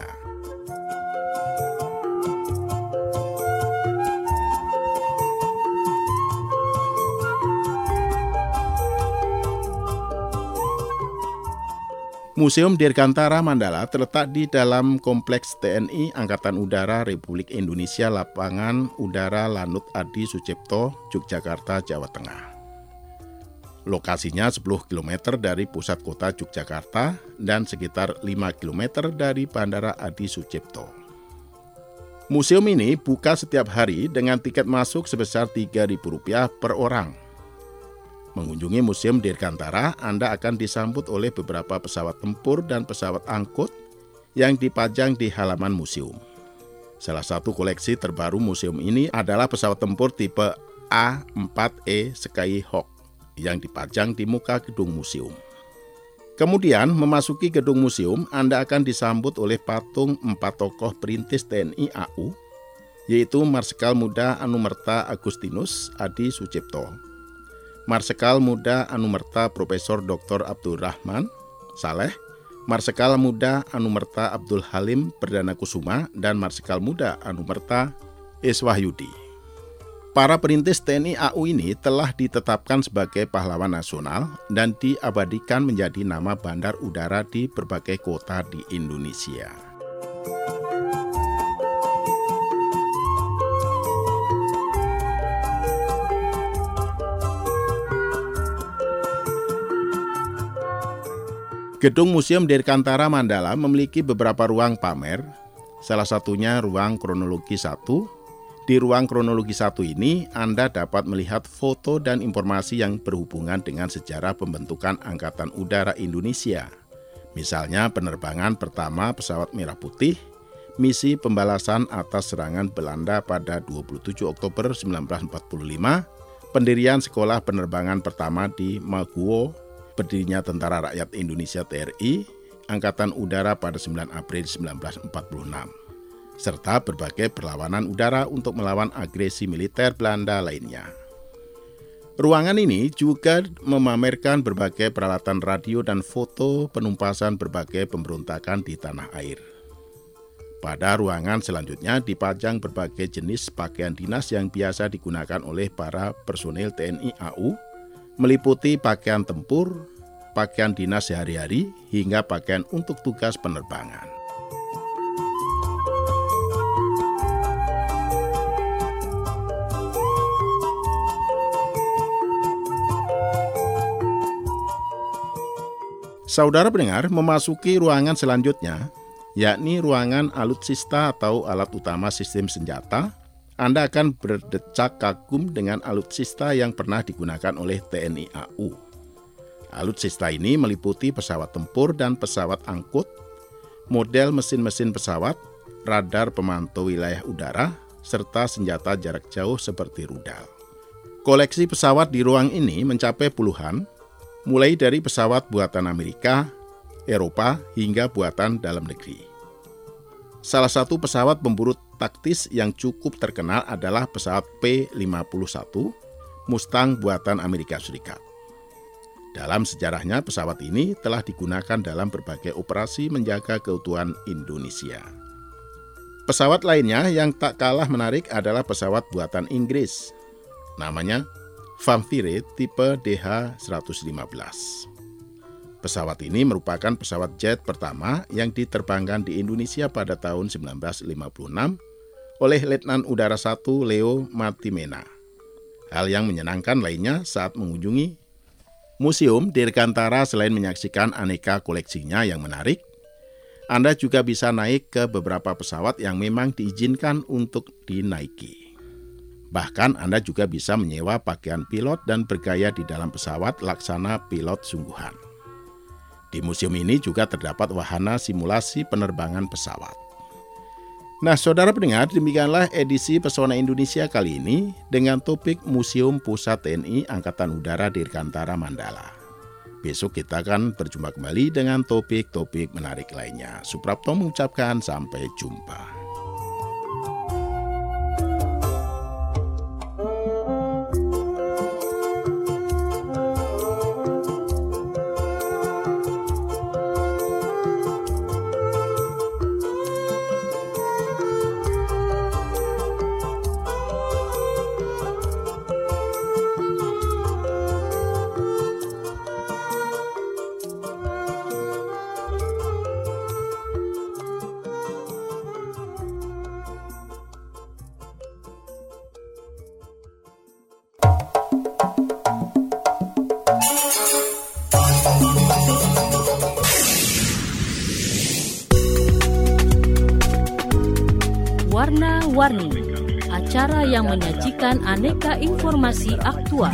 Museum Dirgantara Mandala terletak di dalam Kompleks T N I Angkatan Udara Republik Indonesia Lapangan Udara Lanut Adi Sucipto, Yogyakarta, Jawa Tengah. Lokasinya sepuluh kilometer dari pusat kota Yogyakarta dan sekitar lima kilometer dari Bandara Adi Sucipto. Museum ini buka setiap hari dengan tiket masuk sebesar tiga ribu rupiah per orang. Mengunjungi Museum Dirgantara, Anda akan disambut oleh beberapa pesawat tempur dan pesawat angkut yang dipajang di halaman museum. Salah satu koleksi terbaru museum ini adalah pesawat tempur tipe A empat E Skyhawk yang dipajang di muka gedung museum. Kemudian, memasuki gedung museum, Anda akan disambut oleh patung empat tokoh perintis T N I A U, yaitu Marsikal Muda Anumerta Agustinus Adi Sucipto, Marsikal Muda Anumerta Profesor Doktor Abdurrahman Saleh, Marsikal Muda Anumerta Abdul Halim Perdana Kusuma, dan Marsikal Muda Anumerta Iswahyudi. Para perintis T N I A U ini telah ditetapkan sebagai pahlawan nasional dan diabadikan menjadi nama bandar udara di berbagai kota di Indonesia. Gedung Museum Dirgantara Mandala memiliki beberapa ruang pamer, salah satunya ruang kronologi satu. Di ruang kronologi satu ini, Anda dapat melihat foto dan informasi yang berhubungan dengan sejarah pembentukan Angkatan Udara Indonesia. Misalnya penerbangan pertama pesawat merah putih, misi pembalasan atas serangan Belanda pada dua puluh tujuh Oktober seribu sembilan ratus empat puluh lima, pendirian sekolah penerbangan pertama di Maguwo, berdirinya Tentara Rakyat Indonesia T R I, Angkatan Udara pada sembilan April seribu sembilan ratus empat puluh enam, serta berbagai perlawanan udara untuk melawan agresi militer Belanda lainnya. Ruangan ini juga memamerkan berbagai peralatan radio dan foto penumpasan berbagai pemberontakan di tanah air. Pada ruangan selanjutnya dipajang berbagai jenis pakaian dinas yang biasa digunakan oleh para personil T N I A U, meliputi pakaian tempur, pakaian dinas sehari-hari, hingga pakaian untuk tugas penerbangan. Saudara pendengar, memasuki ruangan selanjutnya, yakni ruangan alutsista atau alat utama sistem senjata. Anda akan berdecak kagum dengan alutsista yang pernah digunakan oleh T N I A U. Alutsista ini meliputi pesawat tempur dan pesawat angkut, model mesin-mesin pesawat, radar pemantau wilayah udara, serta senjata jarak jauh seperti rudal. Koleksi pesawat di ruang ini mencapai puluhan, mulai dari pesawat buatan Amerika, Eropa, hingga buatan dalam negeri. Salah satu pesawat pemburu taktis yang cukup terkenal adalah pesawat P lima puluh satu Mustang buatan Amerika Serikat. Dalam sejarahnya, pesawat ini telah digunakan dalam berbagai operasi menjaga keutuhan Indonesia. Pesawat lainnya yang tak kalah menarik adalah pesawat buatan Inggris. Namanya Famfire tipe D H seratus lima belas. Pesawat ini merupakan pesawat jet pertama yang diterbangkan di Indonesia pada tahun seribu sembilan ratus lima puluh enam oleh Letnan Udara satu Leo Matimena. Hal yang menyenangkan lainnya saat mengunjungi Museum Dirgantara, selain menyaksikan aneka koleksinya yang menarik, Anda juga bisa naik ke beberapa pesawat yang memang diizinkan untuk dinaiki. Bahkan Anda juga bisa menyewa pakaian pilot dan bergaya di dalam pesawat laksana pilot sungguhan. Di museum ini juga terdapat wahana simulasi penerbangan pesawat. Nah, saudara pendengar, demikianlah edisi Pesona Indonesia kali ini dengan topik Museum Pusat T N I Angkatan Udara Dirgantara Mandala. Besok kita akan berjumpa kembali dengan topik-topik menarik lainnya. Suprapto mengucapkan sampai jumpa. Warna-Warni, acara yang menyajikan aneka informasi aktual.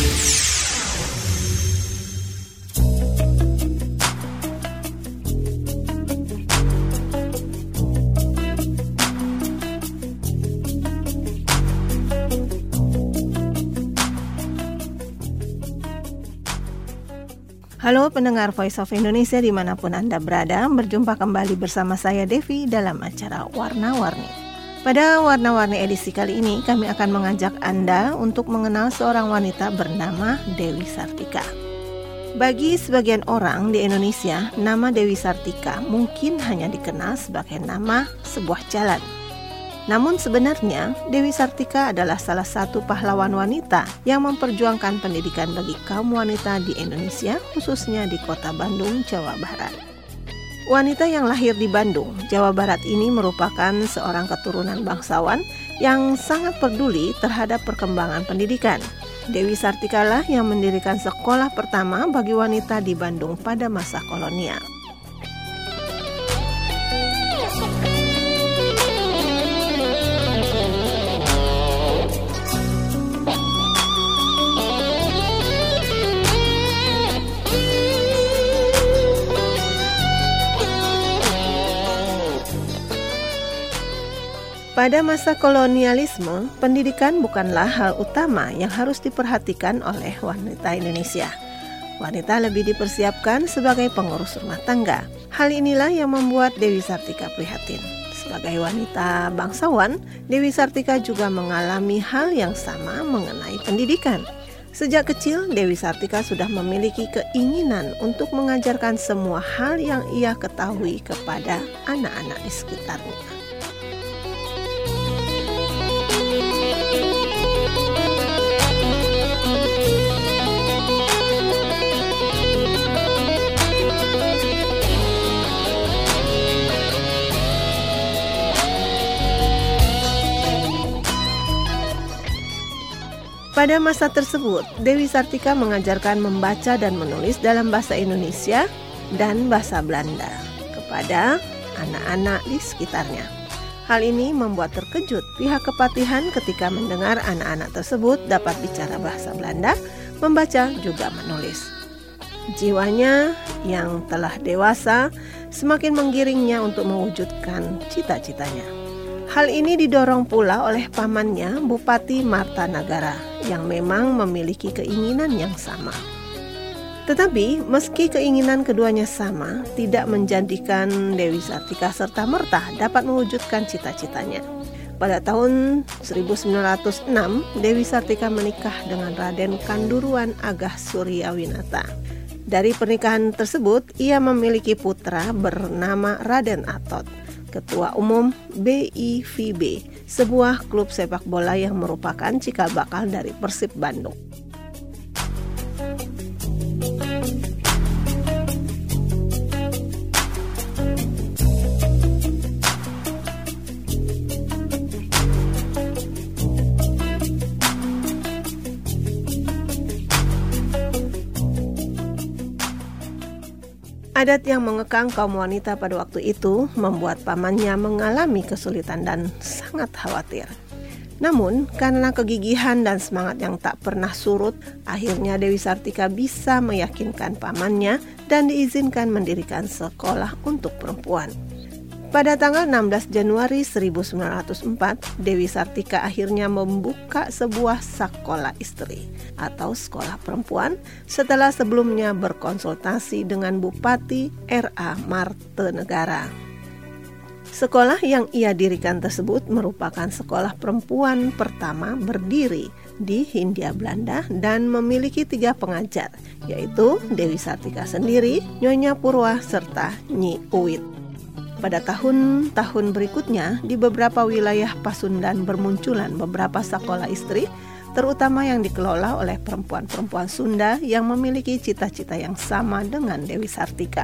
Halo pendengar Voice of Indonesia dimanapun Anda berada, berjumpa kembali bersama saya Devi dalam acara Warna-Warni. Pada Warna-Warni edisi kali ini kami akan mengajak Anda untuk mengenal seorang wanita bernama Dewi Sartika. Bagi sebagian orang di Indonesia, nama Dewi Sartika mungkin hanya dikenal sebagai nama sebuah jalan. Namun sebenarnya Dewi Sartika adalah salah satu pahlawan wanita yang memperjuangkan pendidikan bagi kaum wanita di Indonesia, khususnya di kota Bandung, Jawa Barat. Wanita yang lahir di Bandung, Jawa Barat ini merupakan seorang keturunan bangsawan yang sangat peduli terhadap perkembangan pendidikan. Dewi Sartika lah yang mendirikan sekolah pertama bagi wanita di Bandung pada masa kolonial. Pada masa kolonialisme, pendidikan bukanlah hal utama yang harus diperhatikan oleh wanita Indonesia. Wanita lebih dipersiapkan sebagai pengurus rumah tangga. Hal inilah yang membuat Dewi Sartika prihatin. Sebagai wanita bangsawan, Dewi Sartika juga mengalami hal yang sama mengenai pendidikan. Sejak kecil, Dewi Sartika sudah memiliki keinginan untuk mengajarkan semua hal yang ia ketahui kepada anak-anak di sekitarnya. Pada masa tersebut, Dewi Sartika mengajarkan membaca dan menulis dalam bahasa Indonesia dan bahasa Belanda kepada anak-anak di sekitarnya. Hal ini membuat terkejut pihak kepatihan ketika mendengar anak-anak tersebut dapat bicara bahasa Belanda, membaca juga menulis. Jiwanya yang telah dewasa semakin menggiringnya untuk mewujudkan cita-citanya. Hal ini didorong pula oleh pamannya, Bupati Martanagara, yang memang memiliki keinginan yang sama. Tetapi meski keinginan keduanya sama, tidak menjadikan Dewi Sartika serta-merta dapat mewujudkan cita-citanya. Pada tahun seribu sembilan ratus enam, Dewi Sartika menikah dengan Raden Kanduruan Agah Suryawinata. Dari pernikahan tersebut, ia memiliki putra bernama Raden Atot, Ketua Umum B I V B, sebuah klub sepak bola yang merupakan cikal bakal dari Persib Bandung. Adat yang mengekang kaum wanita pada waktu itu membuat pamannya mengalami kesulitan dan sangat khawatir. Namun, karena kegigihan dan semangat yang tak pernah surut, akhirnya Dewi Sartika bisa meyakinkan pamannya dan diizinkan mendirikan sekolah untuk perempuan. Pada tanggal enam belas Januari seribu sembilan ratus empat, Dewi Sartika akhirnya membuka sebuah sekolah istri atau sekolah perempuan setelah sebelumnya berkonsultasi dengan Bupati R A Martanegara. Sekolah yang ia dirikan tersebut merupakan sekolah perempuan pertama berdiri di Hindia Belanda dan memiliki tiga pengajar, yaitu Dewi Sartika sendiri, Nyonya Purwa, serta Nyi Uwit. Pada tahun-tahun berikutnya, di beberapa wilayah Pasundan bermunculan beberapa sekolah istri, terutama yang dikelola oleh perempuan-perempuan Sunda yang memiliki cita-cita yang sama dengan Dewi Sartika.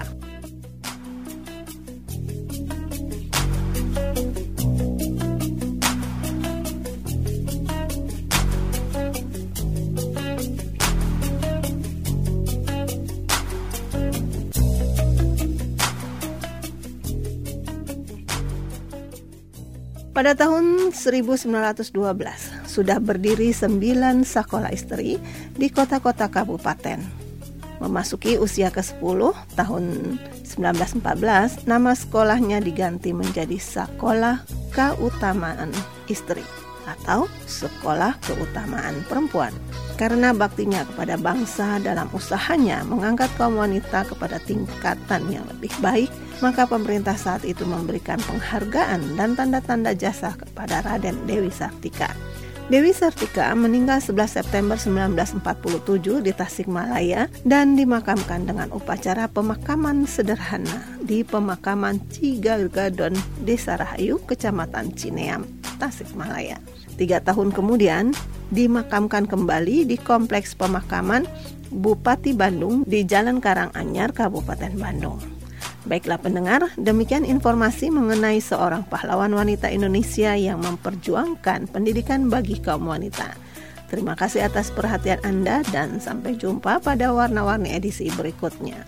Pada tahun seribu sembilan ratus dua belas, sudah berdiri sembilan sekolah istri di kota-kota kabupaten. Memasuki usia kesepuluh, tahun sembilan belas empat belas, nama sekolahnya diganti menjadi Sekolah Keutamaan Istri atau Sekolah Keutamaan Perempuan. Karena baktinya kepada bangsa dalam usahanya mengangkat kaum wanita kepada tingkatan yang lebih baik, maka pemerintah saat itu memberikan penghargaan dan tanda-tanda jasa kepada Raden Dewi Sartika. Dewi Sartika meninggal sebelas September sembilan belas empat puluh tujuh di Tasikmalaya dan dimakamkan dengan upacara pemakaman sederhana di pemakaman Cigagadon, Desa Rahayu, Kecamatan Cineam, Tasikmalaya. Tiga tahun kemudian dimakamkan kembali di Kompleks Pemakaman Bupati Bandung di Jalan Karanganyar, Kabupaten Bandung. Baiklah pendengar, demikian informasi mengenai seorang pahlawan wanita Indonesia yang memperjuangkan pendidikan bagi kaum wanita. Terima kasih atas perhatian Anda dan sampai jumpa pada warna-warni edisi berikutnya.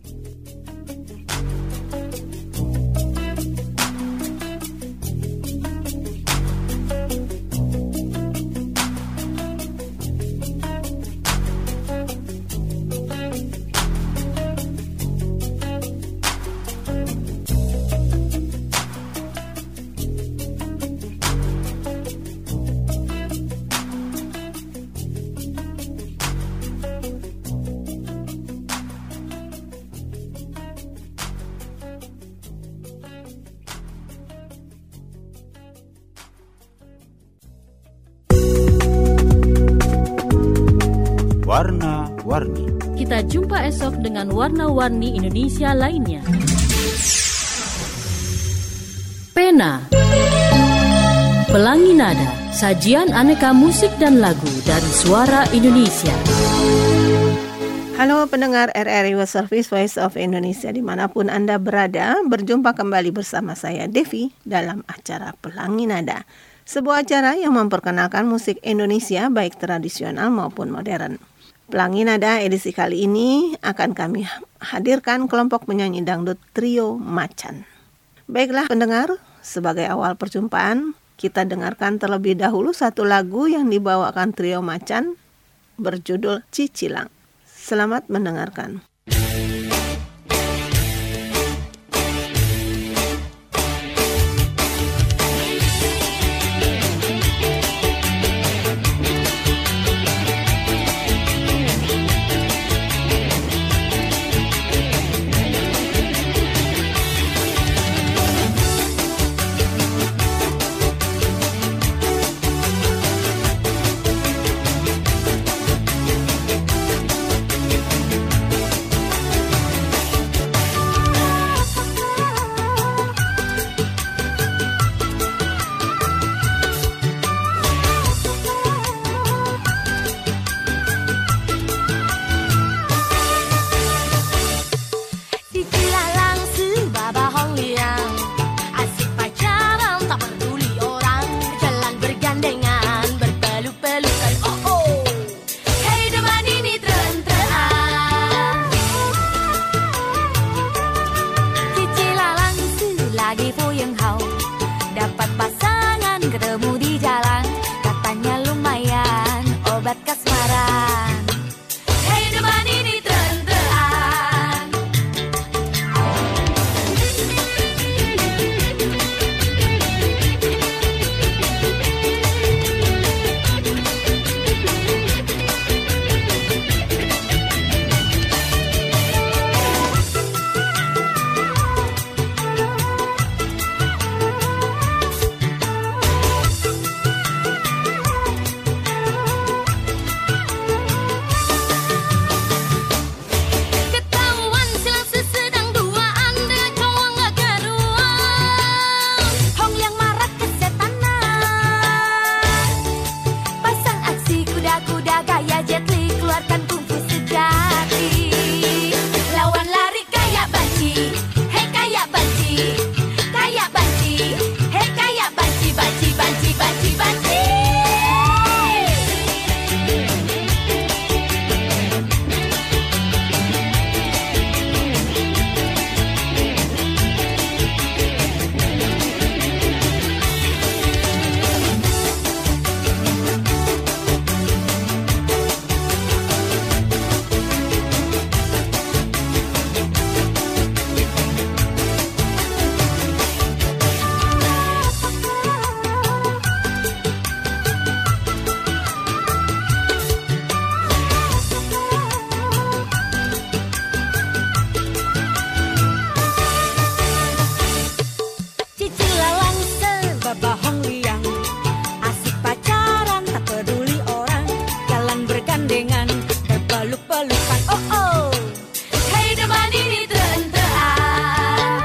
Warna-warni. Kita jumpa esok dengan warna-warni Indonesia lainnya. Pena, Pelangi Nada, sajian aneka musik dan lagu dari suara Indonesia. Halo pendengar R R I World Service Voice of Indonesia dimanapun Anda berada, berjumpa kembali bersama saya Devi dalam acara Pelangi Nada. Sebuah acara yang memperkenalkan musik Indonesia baik tradisional maupun modern. Pelangi Nada edisi kali ini akan kami hadirkan kelompok penyanyi dangdut Trio Macan. Baiklah pendengar, sebagai awal perjumpaan, kita dengarkan terlebih dahulu satu lagu yang dibawakan Trio Macan berjudul Cicilang. Selamat mendengarkan. bergandengan, berpeluk-pelukan. Oh oh, hey depan ini tentean.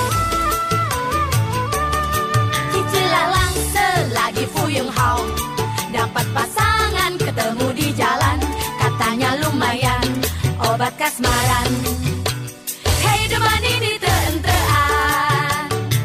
Cici lalang selagi fuyung hao, dapat pasangan ketemu di jalan, katanya lumayan obat kasmaran. Hey depan ini tentean.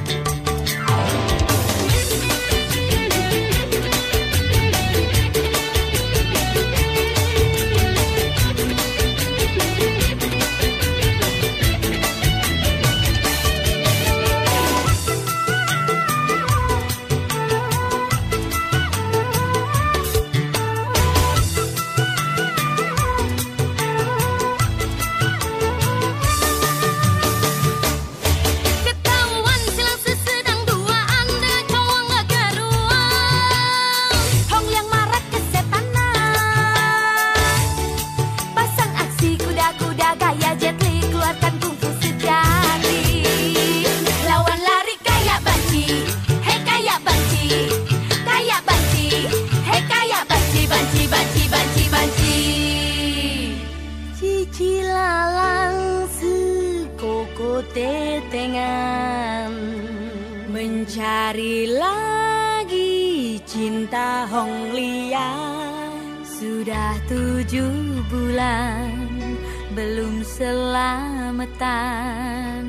Mencari lagi cinta Hong Liang. Sudah tujuh bulan belum selamatan.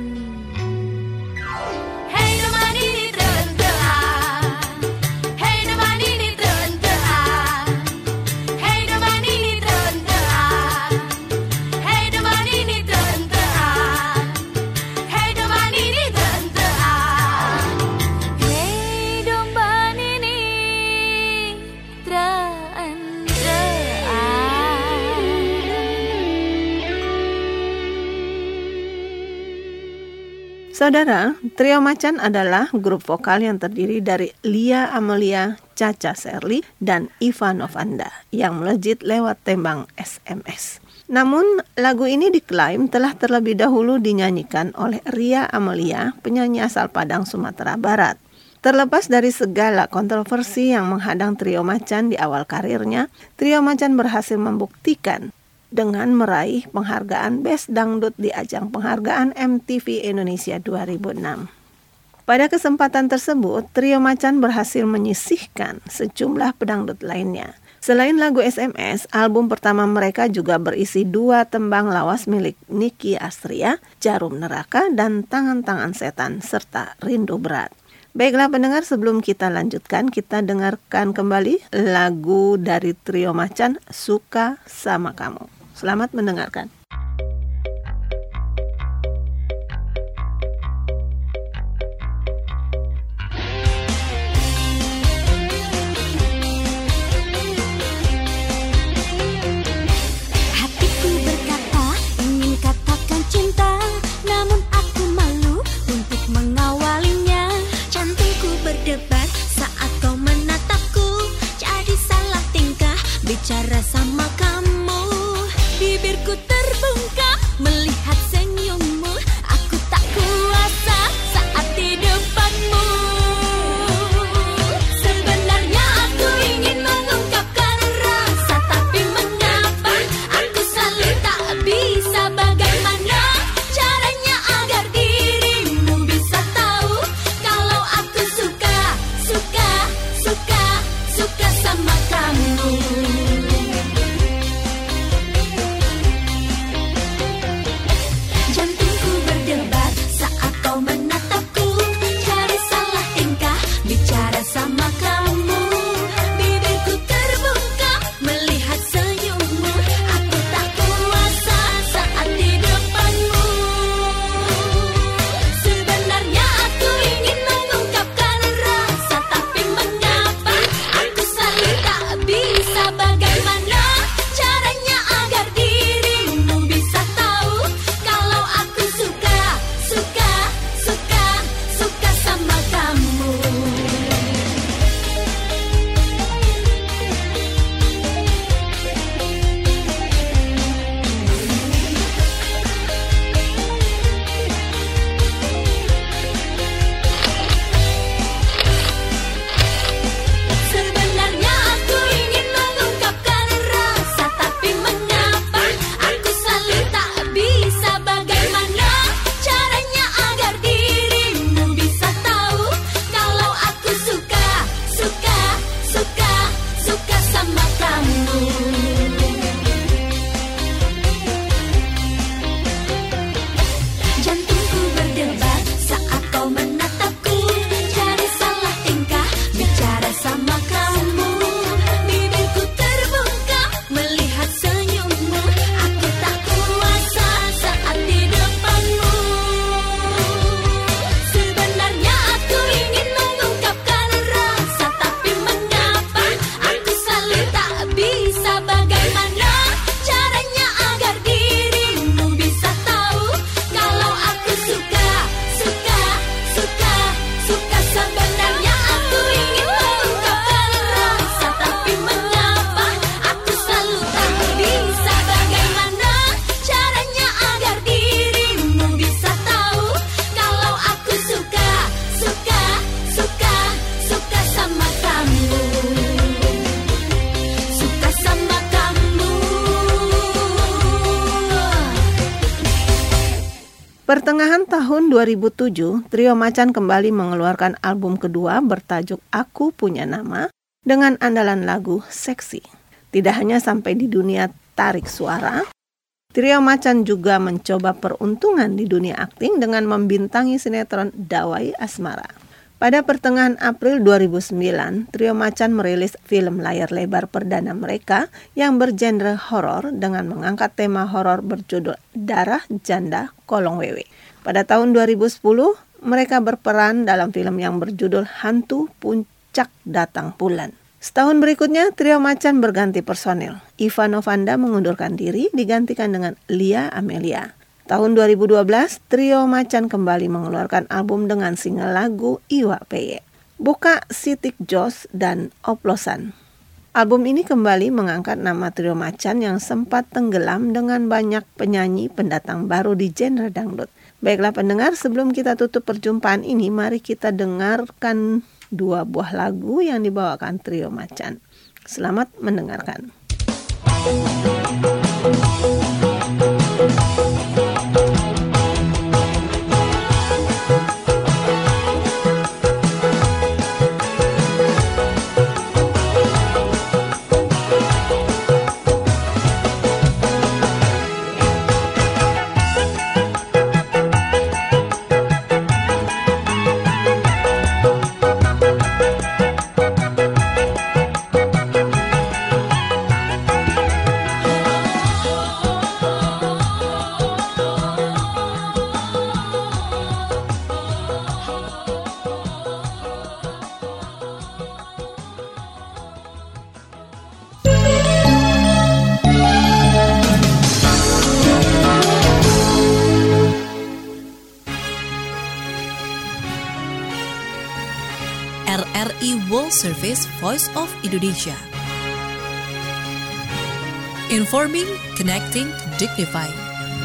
Hey teman ini tentean. Hey teman ini tentean. Hey teman ini tentean. Hey teman ini tentean. Hey teman ini tentean. Hey domban ini tentean. Saudara, Trio Macan adalah grup vokal yang terdiri dari Lia Amelia, Caca Serli, dan Iva Novanda yang melejit lewat tembang S M S. Namun, lagu ini diklaim telah terlebih dahulu dinyanyikan oleh Ria Amelia, penyanyi asal Padang, Sumatera Barat. Terlepas dari segala kontroversi yang menghadang Trio Macan di awal karirnya, Trio Macan berhasil membuktikan dengan meraih penghargaan Best Dangdut di ajang penghargaan M T V Indonesia dua ribu enam. Pada kesempatan tersebut, Trio Macan berhasil menyisihkan sejumlah pedangdut lainnya. Selain lagu S M S, album pertama mereka juga berisi dua tembang lawas milik Niki Astria, Jarum Neraka, dan Tangan-Tangan Setan, serta Rindu Berat. Baiklah pendengar, sebelum kita lanjutkan, kita dengarkan kembali lagu dari Trio Macan, Suka Sama Kamu. Selamat mendengarkan. Hatiku berkata ingin katakan cinta, namun aku malu untuk mengawalinya. Jantungku berdebar saat kau menatapku, jadi salah tingkah bicara sama kamu. Bibirku terbungkam melihat senyummu, aku tak kuasa saat di depanmu. Sebenarnya aku ingin mengungkapkan rasa, tapi mengapa aku selalu tak bisa. Bagaimana caranya agar dirimu bisa tahu kalau aku suka, suka, suka, suka sama kamu. Pertengahan tahun dua ribu tujuh, Trio Macan kembali mengeluarkan album kedua bertajuk Aku Punya Nama dengan andalan lagu Seksi. Tidak hanya sampai di dunia tarik suara, Trio Macan juga mencoba peruntungan di dunia akting dengan membintangi sinetron Dawai Asmara. Pada pertengahan April dua ribu sembilan, Trio Macan merilis film layar lebar perdana mereka yang bergenre horor dengan mengangkat tema horor berjudul Darah Janda Kolong Wewe. Pada tahun dua ribu sepuluh, mereka berperan dalam film yang berjudul Hantu Puncak Datang Bulan. Setahun berikutnya, Trio Macan berganti personel. Iva Novanda mengundurkan diri digantikan dengan Lia Amelia. Tahun dua ribu dua belas, Trio Macan kembali mengeluarkan album dengan single lagu Iwa Peye, Buka Sitik Jos, dan Oplosan. Album ini kembali mengangkat nama Trio Macan yang sempat tenggelam dengan banyak penyanyi pendatang baru di genre dangdut. Baiklah pendengar, sebelum kita tutup perjumpaan ini, mari kita dengarkan dua buah lagu yang dibawakan Trio Macan. Selamat mendengarkan. R R I World Service Voice of Indonesia. Informing, connecting, dignifying.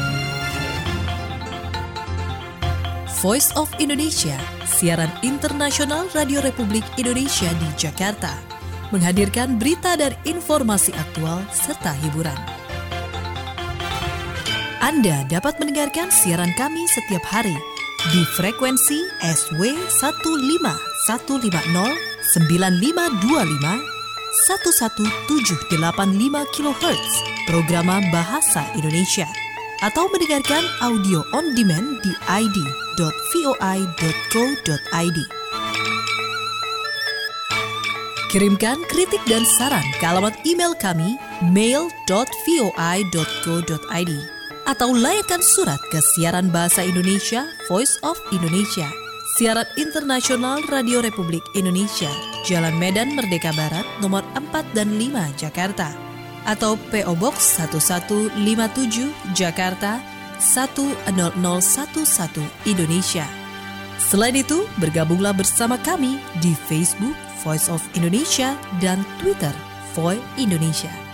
Voice of Indonesia, siaran internasional Radio Republik Indonesia di Jakarta, menghadirkan berita dan informasi aktual serta hiburan. Anda dapat mendengarkan siaran kami setiap hari di frekuensi S W satu lima satu lima nol sembilan lima dua lima satu satu tujuh delapan lima kilohertz program Bahasa Indonesia, atau mendengarkan audio on demand di i d dot voi dot co dot i d. Kirimkan kritik dan saran ke alamat email kami mail dot voi dot co dot i d atau layakkan surat ke siaran Bahasa Indonesia Voice of Indonesia, siaran internasional Radio Republik Indonesia, Jalan Medan Merdeka Barat nomor empat dan lima Jakarta, atau P O Box satu satu lima tujuh Jakarta satu nol nol satu satu Indonesia. Selain itu, bergabunglah bersama kami di Facebook Voice of Indonesia dan Twitter Voi Indonesia.